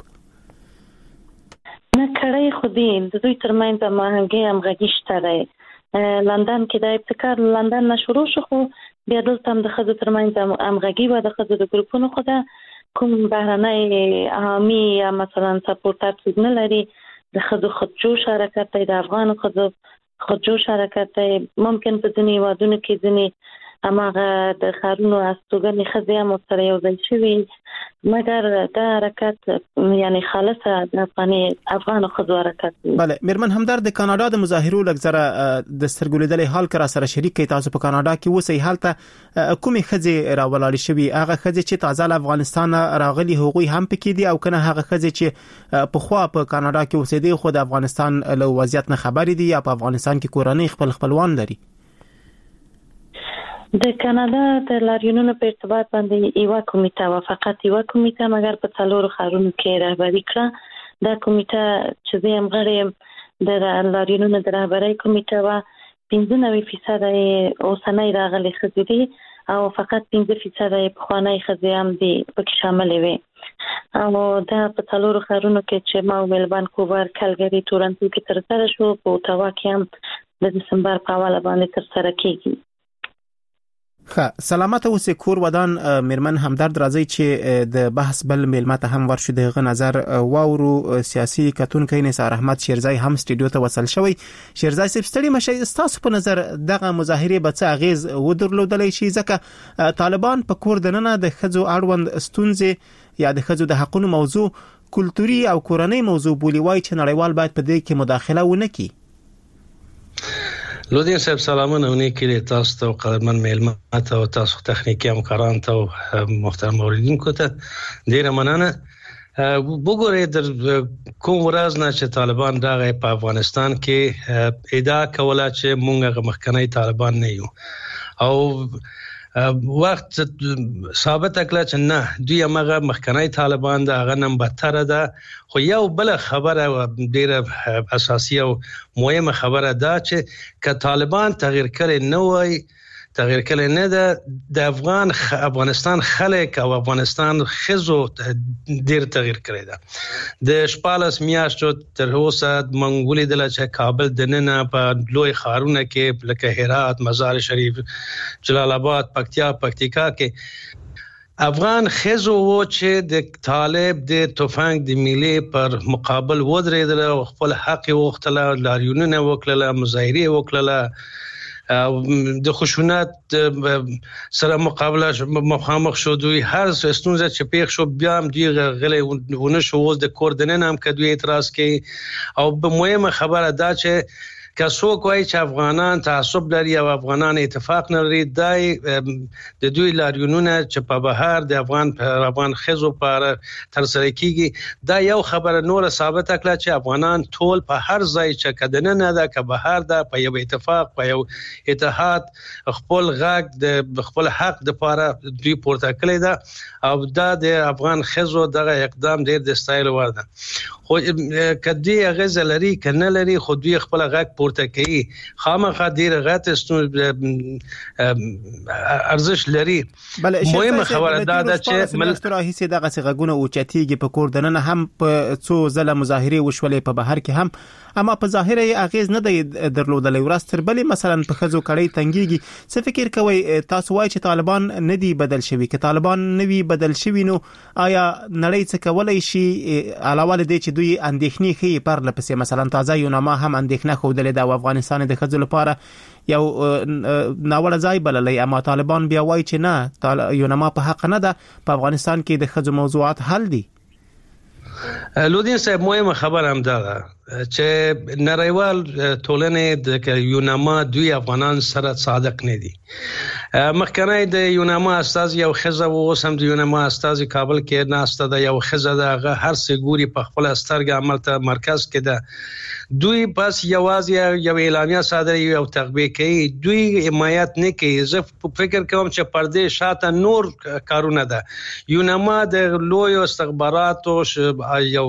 نه کړۍ خو دې د دوی ترمنځ همغږي همغږي شته دی لندن کې د ابتکار لندن نشورو شو خو بیا دلته هم د خځو ترمنځ همغږي و د خځو د ګروپونو خو دا کوم بهرنۍ عامي یا مثلا سپورټ نه لري د خځو خودجوش حرکت دی د افغان خځو خودجوش حرکت دی ممکن په ځینې وادونو کې ځینې هماغه د خارونو استوګنې خځې هم سره یو ځای شوي مګر دا حرکت یعنی خالصه د افغاني افغان خځو حرکت دی. بله میرمن همدار د کاناډا د مظاهرو لګزره د سترګولیدلې حال کرا سره شریک کی تاسو په کاناډا کې وسی حالت کومې خځې راولال شوي هغه خځې چې تازه له افغانستان راغلي هغوی هم پکې دي او کنه هغه خځې چې په خوا په کاناډا کې اوسېدي خو د افغانستان له وضعیت نه خبرې دي یا په افغانستان کې کورنۍ خپل خپلوان لري. د کاناډا د لاریونونو په ارتباط باندې یو کمیټه و فقط یو کمیټه مګر په څلورو ښارونو کې رهبري کړه دا کمیټه چې زم غړي د لاریونونو د رهبرۍ کمیټه و پنځه نوي فیصد اوسنۍ راغلي خځې دي او فقط پنځه فیصد پخوانی خځې هم دي پکې شامل وي او دا په څلورو ښارونو کې چې ما ملبان کوبر کلګری تورنټو کې تر سره شو په اوټاوا کې هم د دسمبر په اوله باندې تر سره کیږي. ښه سلامت اوسې کور ودان میرمن همدرد راځي چې د بحث بل میلمه هم ورشو دغه نظر واورو سیاسي کتونکو نثار احمد شیرزای هم سټډیو ته وصل شوی. شیرزای صاحب ستړي مشه تاسو په نظر دغه مظاهره به څه اغیز ودرلودلای شي ځکه طالبان په کور دننه د خځو اړوند ستونزې یا د خځو د حقوقو موضوع کلتوري او کورنۍ موضوع بولی وای چې نړیوال باید په دې کې مداخله ونه کړي. لودین صاحب سلامونه ونی کړي تاسو ته قدرمن میلمه ته او تاسو تخنیکی همکاران ته او محترم اوریدونکو ته ډیره مننه. وګورئ در کوم ورځ نه چې طالبان راغی په افغانستان کې ادعا کوله چې مونږه مخکنی طالبان نه یو او وخت ثابت کړه چې نه دوی هغه مخکنی طالبان دا هغه نم بدتر ده خو یو بل خبره ډیره اساسي او مهمه خبره ده چې ک طالبان تغییر کړي نه وای تغییر کړي نه ده د افغان افغانستان خلک او افغانستان خزو ډیر تغییر کړي ده د شپاله میاشتو تر اوسه منګولې د لچ کابل دننه په لوی خارونه کې لکه هرات مزار شریف جلال آباد پکتیا پکتیکا کې افغان خزو و چې د طالب د توفنګ د ملي پر مقابل ودرېدل او خپل حق وغوښتل لاریونونه وکړل مظاهره وکړل د خشونت سره مقابله مخامخ شو دوی هر ستونزه چې پیښ شو بیا هم دی غلې ونه شو د کوردنن هم کدوې اعتراض کوي او به مهمه خبره دا چې که څوک وایي چې افغانان تعصب لري او افغانان اتفاق نه لري دای د دوی لاریونونه چې په بهر د افغان افغان خزو پر تر سره کیږي دا یو خبره نور ثابت کړه چې افغانان ټول په هر ځای چې کدنه نه ده که بهر ده په یو اتفاق په یو اتحاد خپل غږ د خپل حق د لپاره دوی پورته کړی ده او دا د افغان خزو دغه اقدام ډیر د ستایل ور ده خو کدی غزه لري کنه لري خو دوی خپل غږ پورته کوي خامخا ډیر غټ ارزش لري. مهمه خبره دا ده چې ملستر هیڅ دغه غږونه او چتیږي په کور دننه هم په څو ځله مظاهره وشولې په بهر کې هم اما په ظاهر اغیز نه دی درلودلې ورستر بلې مثلا په خزو کړي تنګيږي څه فکر کوي تاسو وایي چې طالبان نه دی بدل شوی که طالبان نوي بدل شوی نو آیا نړۍ څه کولای شي علاوه دې چې دوی اندېښنې خي پر لپسې مثلا تازه یو نامه هم اندېښنه خوده د افغانستان د خزو لپاره یو ناوړه ځای بللې اما طالبان بیا وایي چې نه یو نامه په حق نه ده په افغانستان کې د خزو موضوعات حل دي. لودین صاحب مهمه خبر هم ده چې نړیوال ټولنې د یوناما دوی افغانان سره صادق نه دي. مخکنی د یوناما استاذ یو خزه و اوسم د یوناما استاذ کابل کې ناسته ده یو خزه ده هر سګوري په خپل سترګ عمل ته مرکز کې ده دوی بس یوازې یو اعلامیه صادره یو تغبیه کوي دوی حمایت نه کوي. زه فکر کوم چې پردې شاته نور کارونه ده یوناما د لوی استخباراتو یو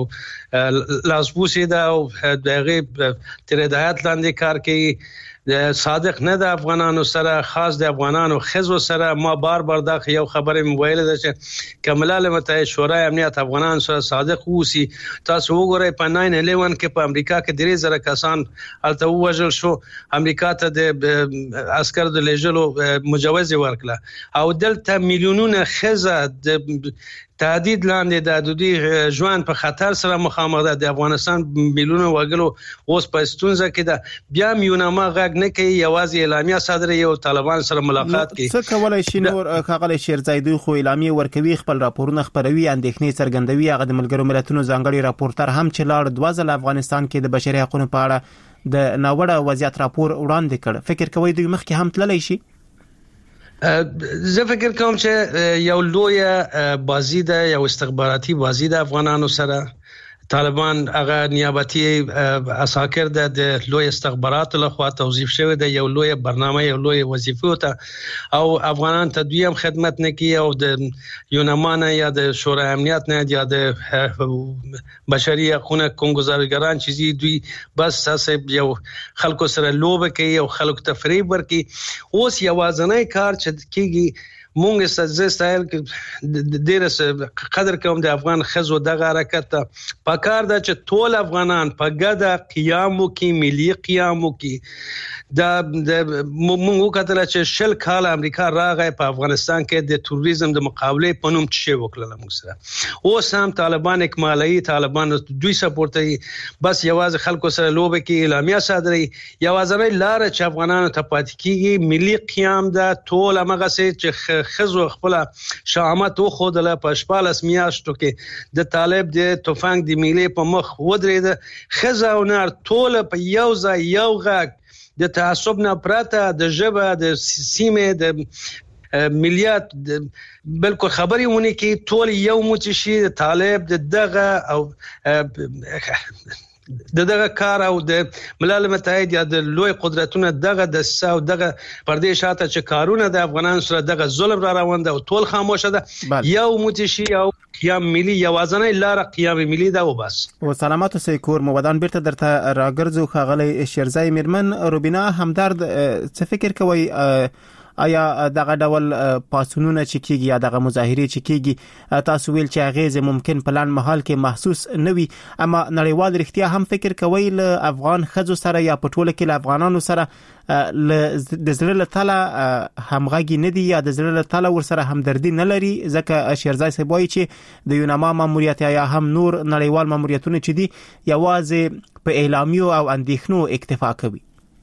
لاسپوسي دا او دغه تر هدایت لاندې کار کوي صادق نه د افغانانو سره خاص د افغانانو خزو سره ما بار بار دا یو خبره موبایل ده چې کملال متحد شورای امنیت افغانان سره صادق وسی تاسو وګورئ په ناین الیون کې په امریکا کې درې زره کسان الته وژل شو امریکا ته د عسكر د لېجلو مجوز ورکړه او دلته میلیونونه خزه د تهدید لاندې د حدودي ژوند په خطر سره مخامخ ده د افغانستان میلیونه وګړو اوس په ستونزه کې ده بیا میونما غږ نه کوي یوازې اعلامیه صادره یو طالبان سره ملاقات کوي څه کولای شي نور خاغلی شیرزایدی خو اعلامیه ورکوي خپل راپورونه خبروي اندېښنې څرګندوي هغه د ملګرو ملتونو ځانګړي راپورټر هم چې لاړ دوه ځله افغانستان کې د بشري حقوقو په اړه د ناوړه وضعیت راپور وړاندې کړ فکر کوي دوی مخکې هم تللی شي زه فکر کوم چې یو لوی بازی ده یو استخباراتي بازی ده افغانانو سره طالبان هغه نیابتي عساکر د لوی استخبارات له خوا توظیف شوی د یو لوی برنامه یو لوی وظیفه ته او افغانان ته دویم خدمت نه کوي او د یونامان یا د شورای امنیت نه یا د بشري حقوقو کومګزارګران چې دوی بس اساس یو خلکو سره لوب کوي او خلکو ته فریب ورکي اوس یوازنی کار چې کیږي مونږ سزستایل کې ډېر قدر کوم د افغان خزو دغه حرکت په کار ده چې ټول افغانان په ګډه قیام وکړي ملي قیام وکړي دا مونږ وکړل چې شل کال امریکا راغی په افغانستان کې د تروریزم د مقابله په نوم چې وکړل موږ سره اوس هم طالبان اکمالي طالبان دوی سپورټي بس یوازې خلکو سره لوب کې اعلامیه صادري یوازې لار چې افغانانو ته پاتې کیږي ملي قیام ده ټول هغه چې خزو خپل شامت او خودله په شپاله میاشتو کې د طالب د توفنګ د میلې په مخ ودرېد خزو نار ټول په یو ځای یو غږ د تعصب نه پراته د ژبه د سیمه د ملیات بلکې خبري ونی کې ټول یو متشي طالب د دغه او د دغه کار او د ملل متحد یا د لوی قدرتونو دغه د ساو دغه پردې شاته چې کارونه د افغانان سره دغه ظلم را روان ده او ټول خاموشه ده یو متشي او قیام ملي یوازنی لار قیام ملي ده او بس او سلامات اوسئ کور مودان بیرته درته راګرځو خاغلی شیرزای میرمن روبینا همدرد څه فکر کوي آیا دغه ډول پاسونونه چې کیږي یا دغه مظاهره چې کیږي تاسو ویل چې هغه ممکن پلان محل کې محسوس نه وي اما نړیوال رښتیا هم فکر کوي ل افغان خزو سره یا پټوله کې ل افغانانو سره د زړه له تله همغږي نه دي یا د زړه له تله ور سره همدردي نه لري ځکه شیرزای صاحب وایي چې د یوناما ماموریت یا هم نور نړیوال ماموریتونه چې دي یوازې په اعلامیو او اندېښنو اکتفا کوي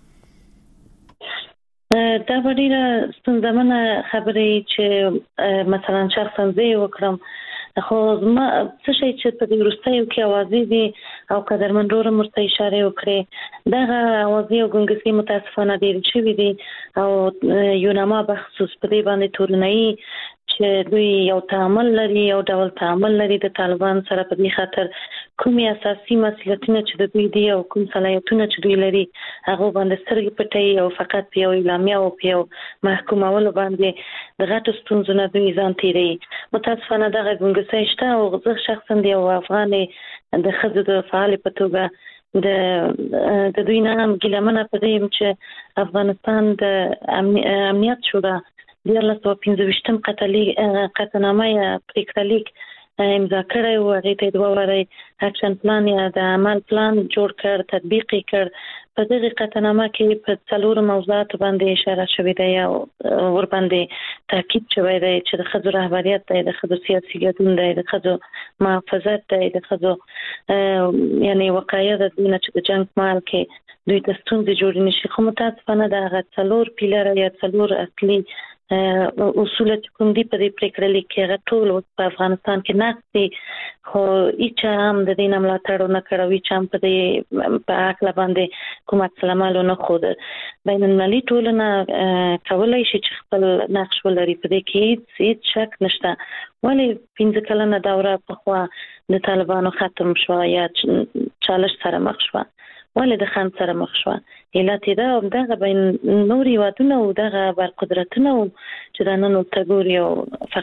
دا ډیره ستونزمنه خبره چې مثلا شخصا زه وکړم خو ما څه شي چې په دې وروستیو کې اوازې دي او قدرمن ډوره مرته اشاره وکړي دغه اوازې او ګنګسي متاسفانه ډېر شوي دي او یوناما بخصوص په دې باندې تورنۍ چې دوی یو تعامل لري یو ډول تعامل لري د طالبان سره په دې خاطر کومي اساسي مسلطونه چې د دوی دي او کوم صلاحیتونه چې دوی لري هغه باندې سترګې پټي او فقط په یو اعلامیه او په یو محکومولو باندې د غټو ستونزو نه دوی ځان تیري متاسفانه دغه ګنګسي شته او زه شخصا دی او افغاني د خزو د فعال په توګه د د دوی نه هم ګلمنه پدې چې افغانستان د امنیت شورا د الله سو پنځه وشتم قتلي قطعنامه یا پریکړلیک امضا کړی و هغه ته دوه وری اکشن پلان یا د عمل پلان جوړ کړ تطبیق کړ په دغه قطعنامه کې په څلور موضوعات باندې اشاره شوې ده یا ور باندې تاکید شوی دی چې د خځو رهبریت دی د خځو سیاسي ګډون دی د خځو محافظت دی د خځو یعنی وقایه د دینه چې د جنگ مال کې دوی د ستونزې جوړ نشي خو متاسفانه د څلور پیلر یا څلور اصلي اصول چې کوم دي په دې پریکړه لیکه ټول په افغانستان کې ناقصي خو هیڅ هم د دې ملاتړ نه کړو چې هم په دې په عقل باندې کوم اصلمالو نه خود بین المللي ټولنه کولای شي چې خپل نقش ولري په دې کې هیڅ شک نشته ولی پنځه کلنه دوره په خوا د طالبانو ختم شو یا چالش سره مخ شو ولې د خان سره مخ شو علت دا او دغه بین نوري وادونه او دغه بر قدرتونه چې د نن تګوري او فقط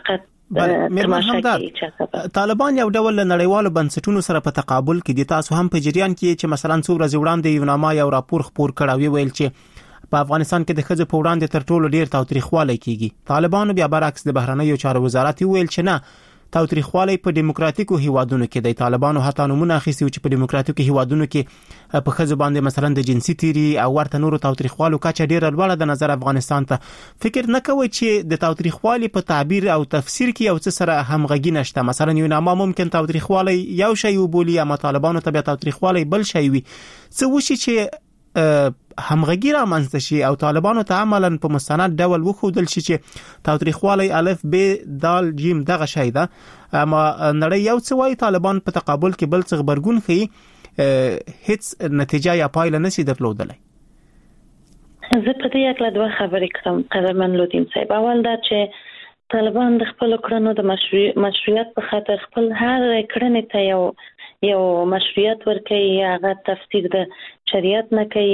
مېرمن همدار طالبان یو ډول نړیوالو بنسټونو سره په تقابل کې دي. تاسو هم په جریان کې چې مثلا څو ورځې وړاندې یو نامه یو راپور خپور کړی ویل چې په افغانستان کې د ښځو په وړاندې تر ټولو ډیر تاوتریخوالی کیږي. طالبانو بیا برعکس د بهرنیو چارو وزارت ویل چې نه، تاوتریخوالی په دیموکراتیکو هیوادونو کې دی. طالبانو حتی نمونه اخیستي چې په دیموکراتیکو هیوادونو کې په ښځو باندې مثلا د جنسي تیری او ورته نورو تاوتریخوالو کچه ډیره لوړه د نظر افغانستان ته. فکر نه کوي چې د تاوتریخوالي په تعبیر او تفسیر کې یو څه سره همغږي نشته؟ مثلا یو نامه ممکن تاوتریخوالی یو شی وبولي اما طالبانو ته بیا تاوتریخوالی بل شی وي. څه وشي چې همغږي را منځته شي او طالبانو ته عملاً په مستند ډول وښودل شي چې تاوتریخوالی الف ب دال جیم دغه شی ده، اما نړۍ یو څه وایي طالبان په تقابل کې بل څه غبرګون ښیي، هیڅ نتیجه یا پایله نشي درلودلی. زه په دې اړه دوه خبرې کوم قدرمن لودین صاحب. اول دا چې طالبان د خپل کړنو د مشروعیت په خاطر خپل هر کړنې ته یو یو مشروعیت ورکوي، هغه تفسیر د شریعت نه کوي،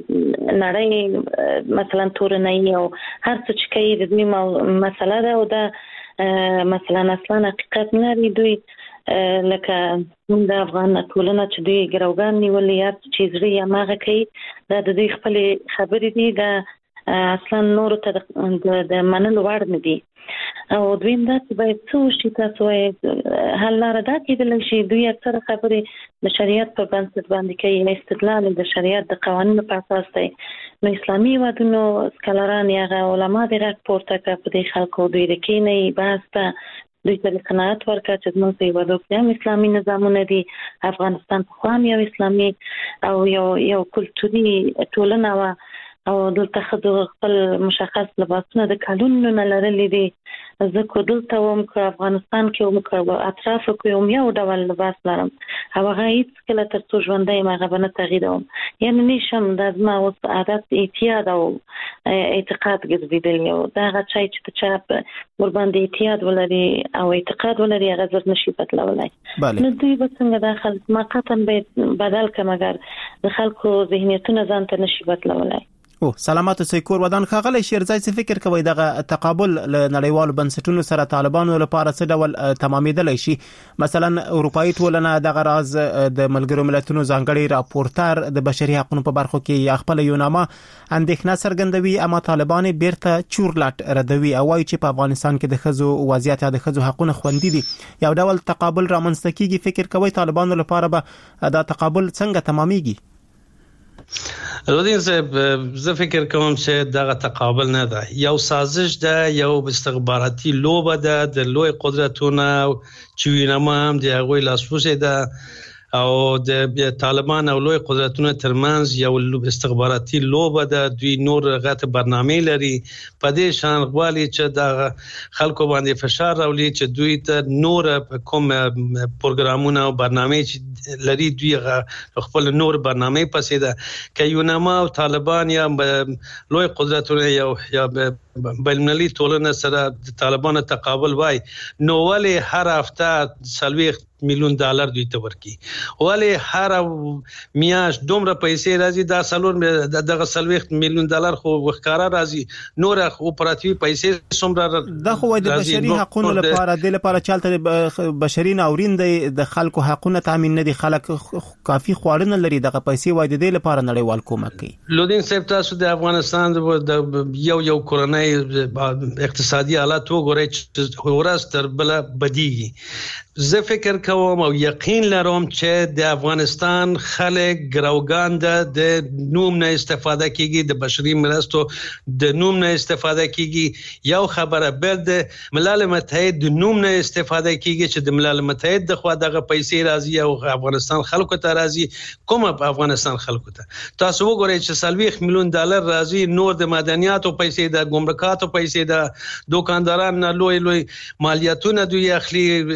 نړۍ مثلا تورنۍ او هر څه چې کوي د دې مسله ده او دا مثلا اصلا حقیقت نه لري. دوی لکه د افغان ټولنه چې دوی ګروګان نیولې یا چې زړه یې ماغه کوي، دا د دوی خپل خبرې دي، دا اصلا نور ته د منلو وړ نه دي. او دویم دا چې باید څه وشي، تاسو وایي حل لاره دا کېدلی شي دوی اکثره خبرې د شریعت په بنسټ باندې کوي، استدلال د شریعت د قوانینو په اساس دی. نو اسلامي هیوادونو سکالران یا علما دې غږ پورته کړه په دې خلکو، دوی د کینې بحث ته دوی ته قناعت ورکړه چې زموږ په هیوادو کې هم اسلامي نظامونه دي، افغانستان پخوا هم یو اسلامي او یو یو کلتوري ټولنه وه او دلته ښځو خپل مشخص لباسونه د کلونو نه لرلي دي. زه که دلته وم که افغانستان کې وم که اطرافو کې وم یو ډول لباس لرم او هغه هېڅکله تر څو ژوندی یم هغه به نه تغییروم. یعنې نشم، دا زما اوس عادت اعتیاد او اعتقاد ګرځېدلی او دا هغه چای چې د چا ورباندې اعتیاد ولري او اعتقاد ولري هغه زر نشي بدلولی. نو دوی به څنګه دا خلک ما قطعا باید بدل کړم، مګر د خلکو ذهنیتونه ځان ته نشي بدلولی. او سلامات اوسئ. کور ودان ښاغلی شیرزای څه فکر کوئ دغه تقابل له نړیوالو بنسټونو سره طالبانو لپاره څه ډول تمامېدلی شي؟ مثلا اروپایي ټولنه دغه راز د ملګرو ملتونو ځانګړي راپورټر د بشري حقوقو په برخو کې یا خپل یو نامه اندېښنه څرګندوي، اما طالبان بیرته چورلټ ردوي او وایي چې په افغانستان کې د ښځو وضعیت یا د ښځو حقونه خوندي دي. یو ډول تقابل رامنځته کیږي. فکر کوئ طالبانو لپاره به دا تقابل څنګه تمامېږي؟ لودین صاحب، زه فکر کوم چې دغه تقابل نه ده، یو سازش ده، یو استخباراتي لوبه ده د لوی قدرتونو چې وینم هم د هغوی لاسپوڅې ده او د طالبان او لوی قدرتونو ترمنځ یو استخباراتي لوبه ده. دوی نور غته برنامه لري په دې شان غواړي چې د خلکو باندې فشار راولي چې دوی ته نور کوم پروګرامونه او برنامه چې لري دوی خپل نور برنامه پسې ده. کيونما او طالبان یا لوی قدرتونه یا یا بینالمللي ټولنه سره د طالبانو تقابل وای نو ولی هر هفته سلويخ میلیون ډالر دوی ته ورکی، ولی هر میاش دومره پیسې راځي، دا سلور دغه سلويخ میلیون ډالر خو وخکارا راځي، نور اپراتیوي پیسې څومره دا خو د بشري حقوقو لپاره د لپاره چالت بشري ناورین د خلکو حقوقونه تامین نه دي، خلک کافي خوارنه لري، دغه پیسې وای د دې لپاره نړیوال کومک کوي. لودین صاحب، تاسو د افغانستان د یو یو کورنۍ اقتصادي حالات وګورئ چې ورځ تر بله بدیږي. زه فکر کوم او یقین لرم چې د افغانستان خلک ګروګان ده، د نوم نه استفاده کیږي، د بشري مرستو د نوم نه استفاده کیږي. یو خبره بل د ملل متحد د نوم نه استفاده کیږي چې د ملل متحد د خوا دغه پیسې راځي او افغانستان خلکو ته راځي. کوم افغانستان خلکو ته تاسو وګورئ چې سلويخ میلیون ډالر راځي، نور د مدنیاتو پیسې د ګمرکاتو پیسې د دکانداران نه لوی لوی مالیاتونه دوی اخلي، بشر او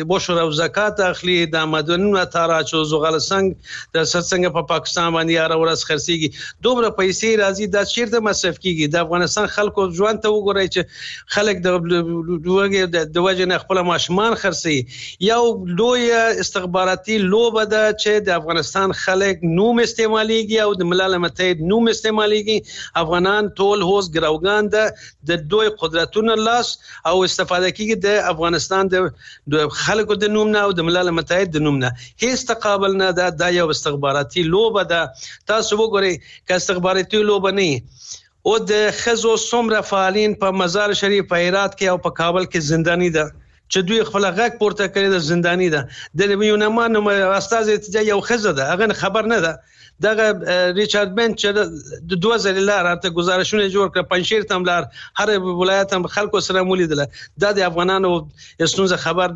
زکات اخلي د مدنونو تاراچو زغالسنګ د سرڅنګ په پاکستان باندې یاره ورس خرسيږي دومره پیسې راځي د چیرته مصرف کیږي د افغانستان خلکو ژوند ته وګورئ چې خلک د دوګه د وجه خپل ماشمان خرسي یو لوی استخباراتي لوبه ده چې د افغانستان خلک نوم استعماليږي او د ملل متحد نوم استعماليږي افغانان ټول هوس ګراوګان ده د دوی قدرتونو لاس او استفاده کیږي د افغانستان د خلکو د نوم نه او د ملل متحد د نوم نه هیڅ تقابل نه ده د یو استخباراتي لوبه ده تاسو وګورئ که استخباراتي لوبه نه او د خزو څومره فعالین په مزار شریف په هرات کې او په کابل کې زندانی ده چې دوی خپل غږ پورته کړی د زندانی ده د یونمان استاد اتجاه یو خزه ده هغه خبر نه ده دغه ریچارډ بنچ د دوه ځله لار ته گزارشونه جوړ کړ پنځیر تم لار هر ولایت هم خلکو سره مولیدله د افغانانو استونزه خبر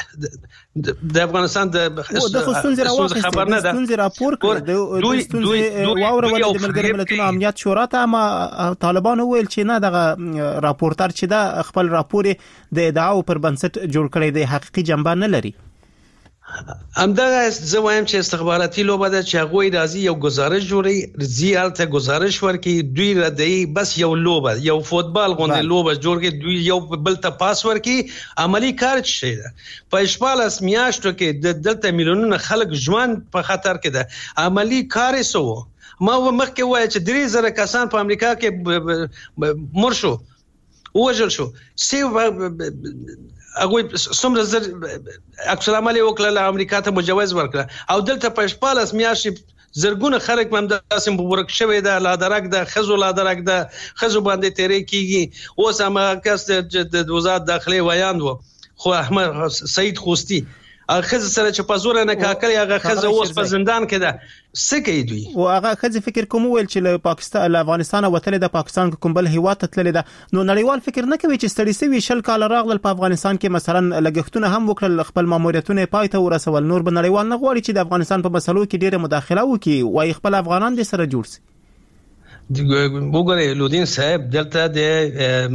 د افغانستان د استونزه خبر نه ده استونزه راپور کړ د استونزه واوره ولې د ملګرو ملتونو امنیت شورا ته ما طالبان ویل چې نه دغه راپورټر چې دا خپل راپور د ادعاو پر بنسټ جوړ کړی دی حقيقي جنبه نه لري همدغه زه وایم چې استخباراتي لوبه ده چې هغه راځي یو گزارش جوړي زیارته گزارش ورکي دوی ردی بس یو لوبه یو فوتبال غونډه لوبه جوړي دوی یو بل ته پاس ورکي عملی کار شي ده په شپاله میاشتو کې د دلته میلیونونو خلک ژوند په خطر کې ده عملی کار سو ما مخکې وای چې درې زره کسان په امریکا کې مرشو وژل شو سی هغه څومره زر اکثر عملي وکړه امریکا ته مجوز ورکړه او دلته په شپاله میاشتې زرګونه خلک هم د اسیم ورک شوی ده لا درک ده خزو لا درک ده خزو باندې تیرې کیږي اوس هم کس د وزارت داخلي ویاند وو خو احمد سعید خوستی هغه خزه سره چې په زور نه کاکل هغه خزه اوس په زندان کې ده سکه دوی او هغه خزه فکر کوم ویل چې له پاکستان له افغانستان وتل د پاکستان کوم بل هیواد ته تللی ده نو نړیوال فکر نه کوي چې ستړي سوي شل کال راغلل په افغانستان کې مثلا لګښتونه هم وکړل خپل ماموریتونه پای ته ورسول نور به نړیوال نه غواړي چې د افغانستان په مسلو کې ډیره مداخله وکړي وای خپل افغانان د سره جوړ سي وګورئ لودین صاحب دلته د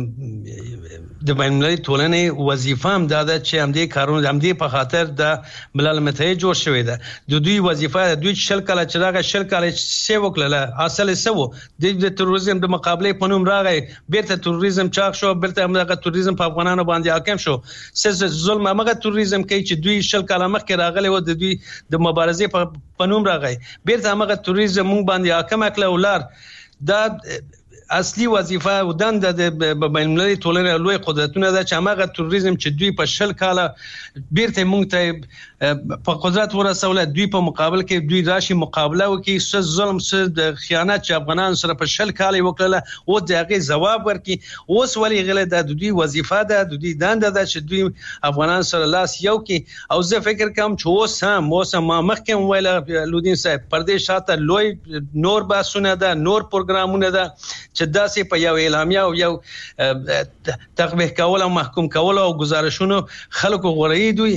د بین‌المللي ټولنې وظیفه هم دا ده چې همدې کارونه همدې په خاطر د ملل متحد جوړ شوی ده د دوی وظیفه دوی شل کاله چې راغی شل کاله سی وکړه اصل سو د تروریزم د مقابله په نوم راغی بیرته تروریزم چاق شو بیرته همغه تروریزم په افغانانو باندې حاکم شو سز ظلم هغه تروریزم کوي چې دوی شل کاله مخکې راغلی و د دوی د مبارزې په نوم راغی بیرته همغه تروریزم مونږ باندې حاکم کړل ولر دا اصلي وظیفه ودان د بین‌المللي ټولنې لوی قدرتونه ده چې هغه تروریزم چې دوی په شل کاله بیرته مونږ ته په قدرت ورسول دوی په مقابل کې دوی راشي مقابله وکي څه ظلم څه د خیانت چې افغانان سره په شل کاله وکړه او دغه جواب ورکي اوس ولې غله د دوی وظیفه ده د دوی دنده ده چې دوی افغانان سره لاس یو کې او زه فکر کوم چې اوس هم اوس ما مخکې ویل لودین صاحب پردیش شاته لوی نور باسونه ده نور پروګرامونه ده چې داسې په یو اعلامیه او یو تقبیح کول او محکوم کول او گزارشونو خلکو غوړی دوی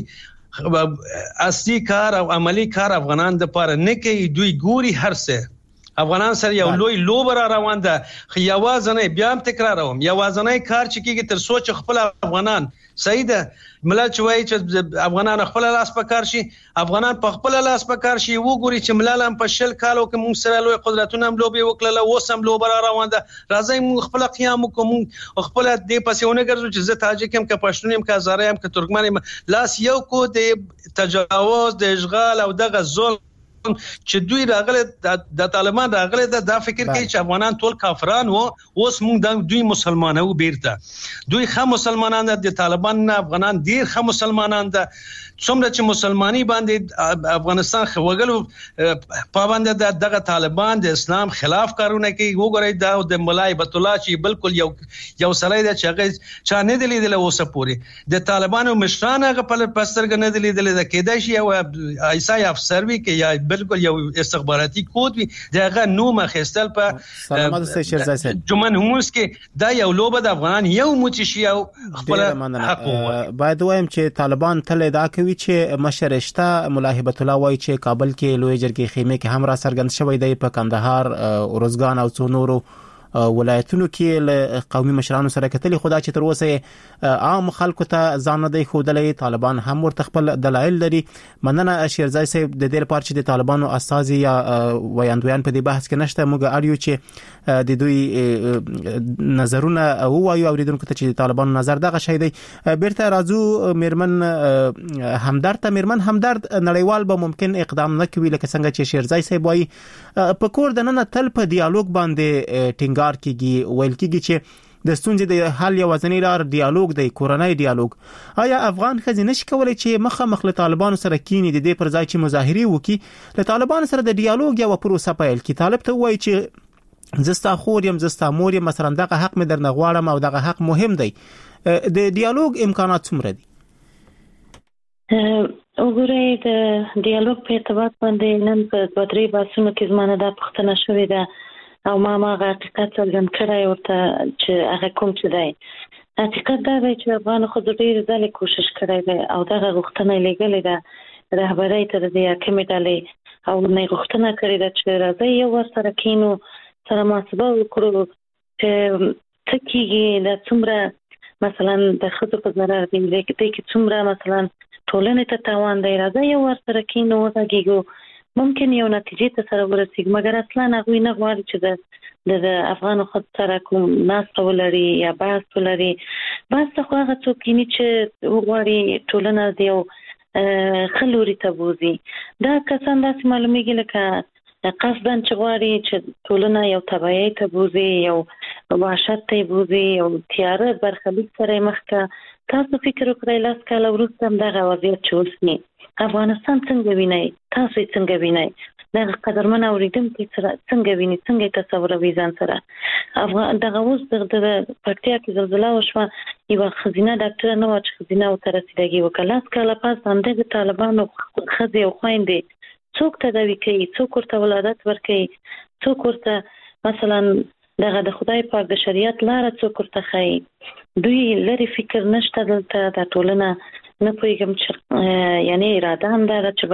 اصلي کار او عملی کار افغانان د پاره نه کوي دوی ګوري هر څه افغانان سره یو لوی لوب را روان ده خیاوازنه بیا هم تکراروم یوازنه کار چې کیږي تر سوچ خپل افغانان سیده ملت چوي چې افغانان خپل لاس په کار شي افغانان په خپل لاس په کار شي وګوري چې ملل هم په شل کالو کې موږ سره لوی قدرتونه هم لوبي وکړل او سم لوب را روان ده راځي موږ خپل قیام کوم خپل دې پسونه ګرځو چې زه تاجک هم که پښتون هم که هزاره هم که ترکمن هم لاس یو کو د تجاوز د اشغال او دغه ظلم چې دوی راغله د طالبان راغله دا فکر کوي چې افغانان ټول کافران وو اوس موږ دوی مسلمانانو بیرته دوی خه مسلمانان د طالبان نه افغانان ډیر خه مسلمانان ده څومره چې مسلمانی باندې افغانستان خوګلو پابند ده دغه طالبان د اسلام خلاف کارونه کوي وګورئ دا د مولای بیت الله چې بالکل یو یو سړی د چاغې چا نه دی لیدل اوسه پوری د طالبانو مشران هغه په پسترګ نه دی لیدل د کېدای شي او ایسای افسر وی کې یا بالکل یو استخباراتي کود وی دغه نوم خستل په سلامات سي شیرزای صاحب جمن هموس کې دا یو لوبه د افغان یو متشي او خپل حق باید وایم چې طالبان تل دا کوي چې مشرشته ملاحبت الله وای چې کابل کې لوی جرګې خیمه کې هم را سرګند شوی دی په کندهار اورزګان او څو نورو ولایتونو کې له قومي مشرانو سره کتلې خدا چې تر اوسه عام خلکو ته ځان نه دی خودلې طالبان هم ورته خپل دلایل لري. مننه شیرزای صاحب د دې لپاره چې د طالبانو استازي یا ویاندویان په دې بحث کې نشته. موږ اړیو چې د دوی نظرونه وایو اوریدونکو ته چې طالبانو نظر دغه شی دی. بیرته راځو میرمن همدرد ته. میرمن همدرد نړیوال به ممکن اقدام نه کوي لکه څنګه چې شیرزای صاحب وایي په کور د نن تل په ډیالوګ باندې ټینګار کیږي ویل کیږي چې د ستونزې د حل یوازینی لار ډیالوګ دی کورنۍ ډیالوګ. آیا افغان ښځې نشي کولای چې مخامخ له طالبانو سره کینی د دې پر ځای چې مظاهره وکړي له طالبانو سره د ډیالوګ یو پروسه پیل کړي؟ طالب ته وایي چې زستا خور یم زستا مور یم مثلا دغه حق مې درنه غواړم او دغه حق مهم دی. د ډیالوګ امکانات څومره دي؟ وګورئ د ډیالوګ په ارتباط باندې نن په دوه درې باسونو کې زمانه دا پوښتنه شوې ده او ما ما حقیقت څرګند کړی ورته چې هغه کوم څه دی. حقیقت دا دی چې افغان خو ډېر ځلې کوشش کړی دی او دغه غوښتنه لګلې ده رهبرۍ ته د حاکمې ډلې او نه غوښتنه کړې ده چې راځي یو ورسره کینو سره محاسبه وکړو چې څه کېږي د څومره مثلا د ښځو په ضرر دی دی کې څومره مثلا ټولنې ته تاوان دی. راځي یو ورسره کینو وغږیږو ممکن یو نتیجې ته سره ورسیږي مګر اصلا هغوی نه غواړي چې د د افغانو ښځو سره کوم ناسته ولري یا بحث ولري. بحث ته خو هغه څوک کیني چې وغواړي ټولنه د یو ښه لوري ته بوځي. دا کسان داسې معلومیږي لکه قصدا چې غواړي چې ټولنه یو تبعیض ته بوځي یو وحشت ته بوځي یو تیاره برخلیک سره مخ کا. تاسو فکر وکړئ لاس کاله وروسته هم دغه وضعیت چې اوس نه افغانستان څنګه وینئ تاسو څنګه وینئ دغه قدرمن اوریدونکو سره څنګه وینئ څنګه تصوروي ځان سره. افغان دغه اوس د پکتیا کې زلزلہ وشوه یو خزینه ډاکټر نه و چې خزینه او ترسیدګي وکړه. لاس کاله پاس باندې د طالبانو خزي او خويندې څوک تداوی کوي څوک ورته ولادت ورکوي څوک ورته مثلا دغه د خدای پاک د شریعت لاره څوک ورته ښایي. دوی لري فکر نشته دلته د ټولنه نه پوهېږم چې یعنی اراده هم ده چې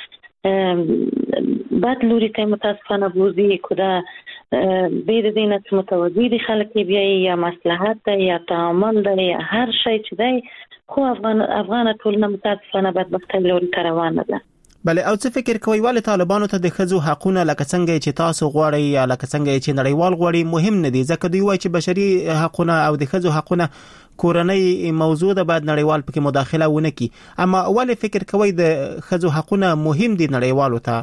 باید بد لوري ته متاسفانه بوځي که دا بې د دې نه چې متوجه دي خلک یې بیایي یا مصلحت ده یا تعامل ده یا هر شی چې دی خو افغان افغانه ټولنه متاسفانه بدبختۍ لوري ته روانه ده. بله او څه فکر کوي ولې طالبانو ته د ښځو حقونه لکه څنګه چې تاسو غواړئ یا لکه څنګه چې نړیوال غواړي مهم نه دي؟ ځکه دوی وایي چې بشري حقونه او د ښځو حقونه کورنۍ موضوع ده باید نړیوال پکې مداخله ونه کړي. اما ولې فکر کوي د ښځو حقونه مهم دي نړیوالو ته؟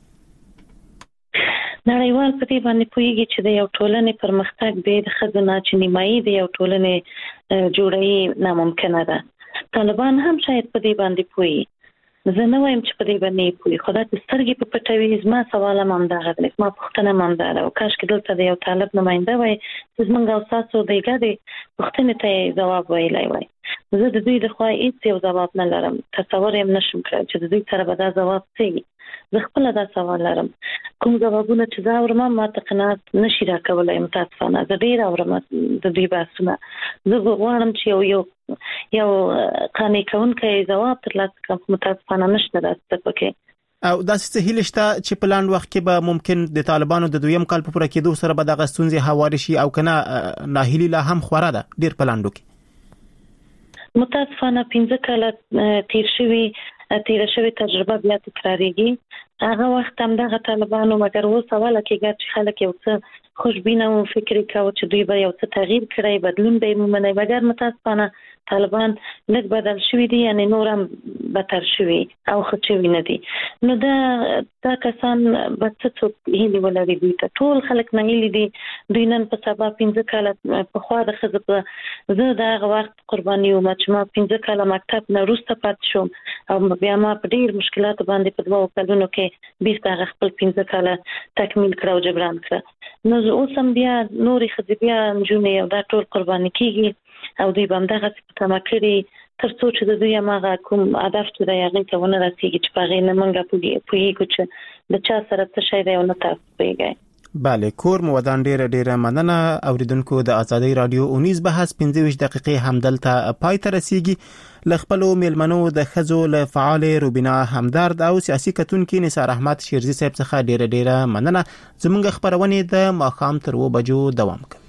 نړیوال په دې باندې پوهیږي چې د یو ټولنې پرمختګ به د ښځو نه چې نیمایي د یو ټولنې جوړوي ناممکنه ده. طالبان هم شاید په دې باندې پوهیږي. زه نه وایم چې په دې باندې پوهیږي خو دا چې سترګې په پټوي زما سوال هم همدغه دی زما پوښتنه هم همدا ده او کاشکې دلته د یو طالب نماینده وای چې زموږ او ستاسو د ګډې پوښتنې ته یې ځواب ویلی وای. زه د دوی د خوا هېڅ یو ځواب نه لرم تصور یې هم نشم کړی چې د دوی سره به دا ځواب څه. زه خپله دا سوال لرم کوم ځوابونه چې زه اورم ما ته قناعت نشي راکولی متاسفانه. زه ډېر اورم د دوی بحثونه زه غواړم چې یو یو یو قانع کوونکی ځواب ترلاسه کړم متاسفانه نشته داسې پکې. او داسې څه هیله شته چې په لاندې وخت کې به ممکن د طالبانو د دویم کال په پوره کېدو سره به دغه ستونزې هوارې شي او که نه ناهیلي لا هم خوره ده ډېر په لاندو کې؟ متاسفانه پنځه کاله تیر شوي تیره شوې تجربه بیا تکراریږي. هغه وخت هم دغه طالبانو مګر اوس اوله کېږي چې خلک یو څه خوشبینه و فکر کوي چې دوی به یو څه تغییر کړی بدلون به یې ومني مګر متاسفانه طالبان لږ بدل شوي دي یعنی نور هم بدتر شوي او ښه شوي نه دي. نو دا دا کسان به څه څوک هیلې ولري دوی ته ټول خلک ناهیلي دي. دوی نن په سبا پنځه کاله پخوا د ښځو په زه د هغه وخت قرباني وم چې ما پنځه کاله مکتب نه وروسته پاتې شوم او بیا ما په ډېر مشکلاتو باندې په دوه کلونو کې بیرته هغه خپل پنځه کاله تکمیل کړه او جبران کړه. نو اوس هم بیا نورې ښځې بیا نجونې او دا ټول قرباني کېږي او دوی به همدغسې په تمه کړي تر څو چې د دوی هماغه کوم هدف چې دی هغې ته ونه رسېږي چې په هغې نه موږ پوهېږو چې د چا سره څه شی دی او نه تاسو پوهېږئ. bale کور مو ودان ډیره ډیره مننه اوریدونکو د ازادي رادیو اونیز بحث پنځه ویشت دقیقې همدلته پای ته رسیږي لخپلو میلمنو د خزو له فعال روبینا همدرد او سیاسي کتونکو نثار احمد شیرزي صاحب څخه ډیره ډیره مننه زموږ خبرونه د ماخام تر و بجو دوام کوي.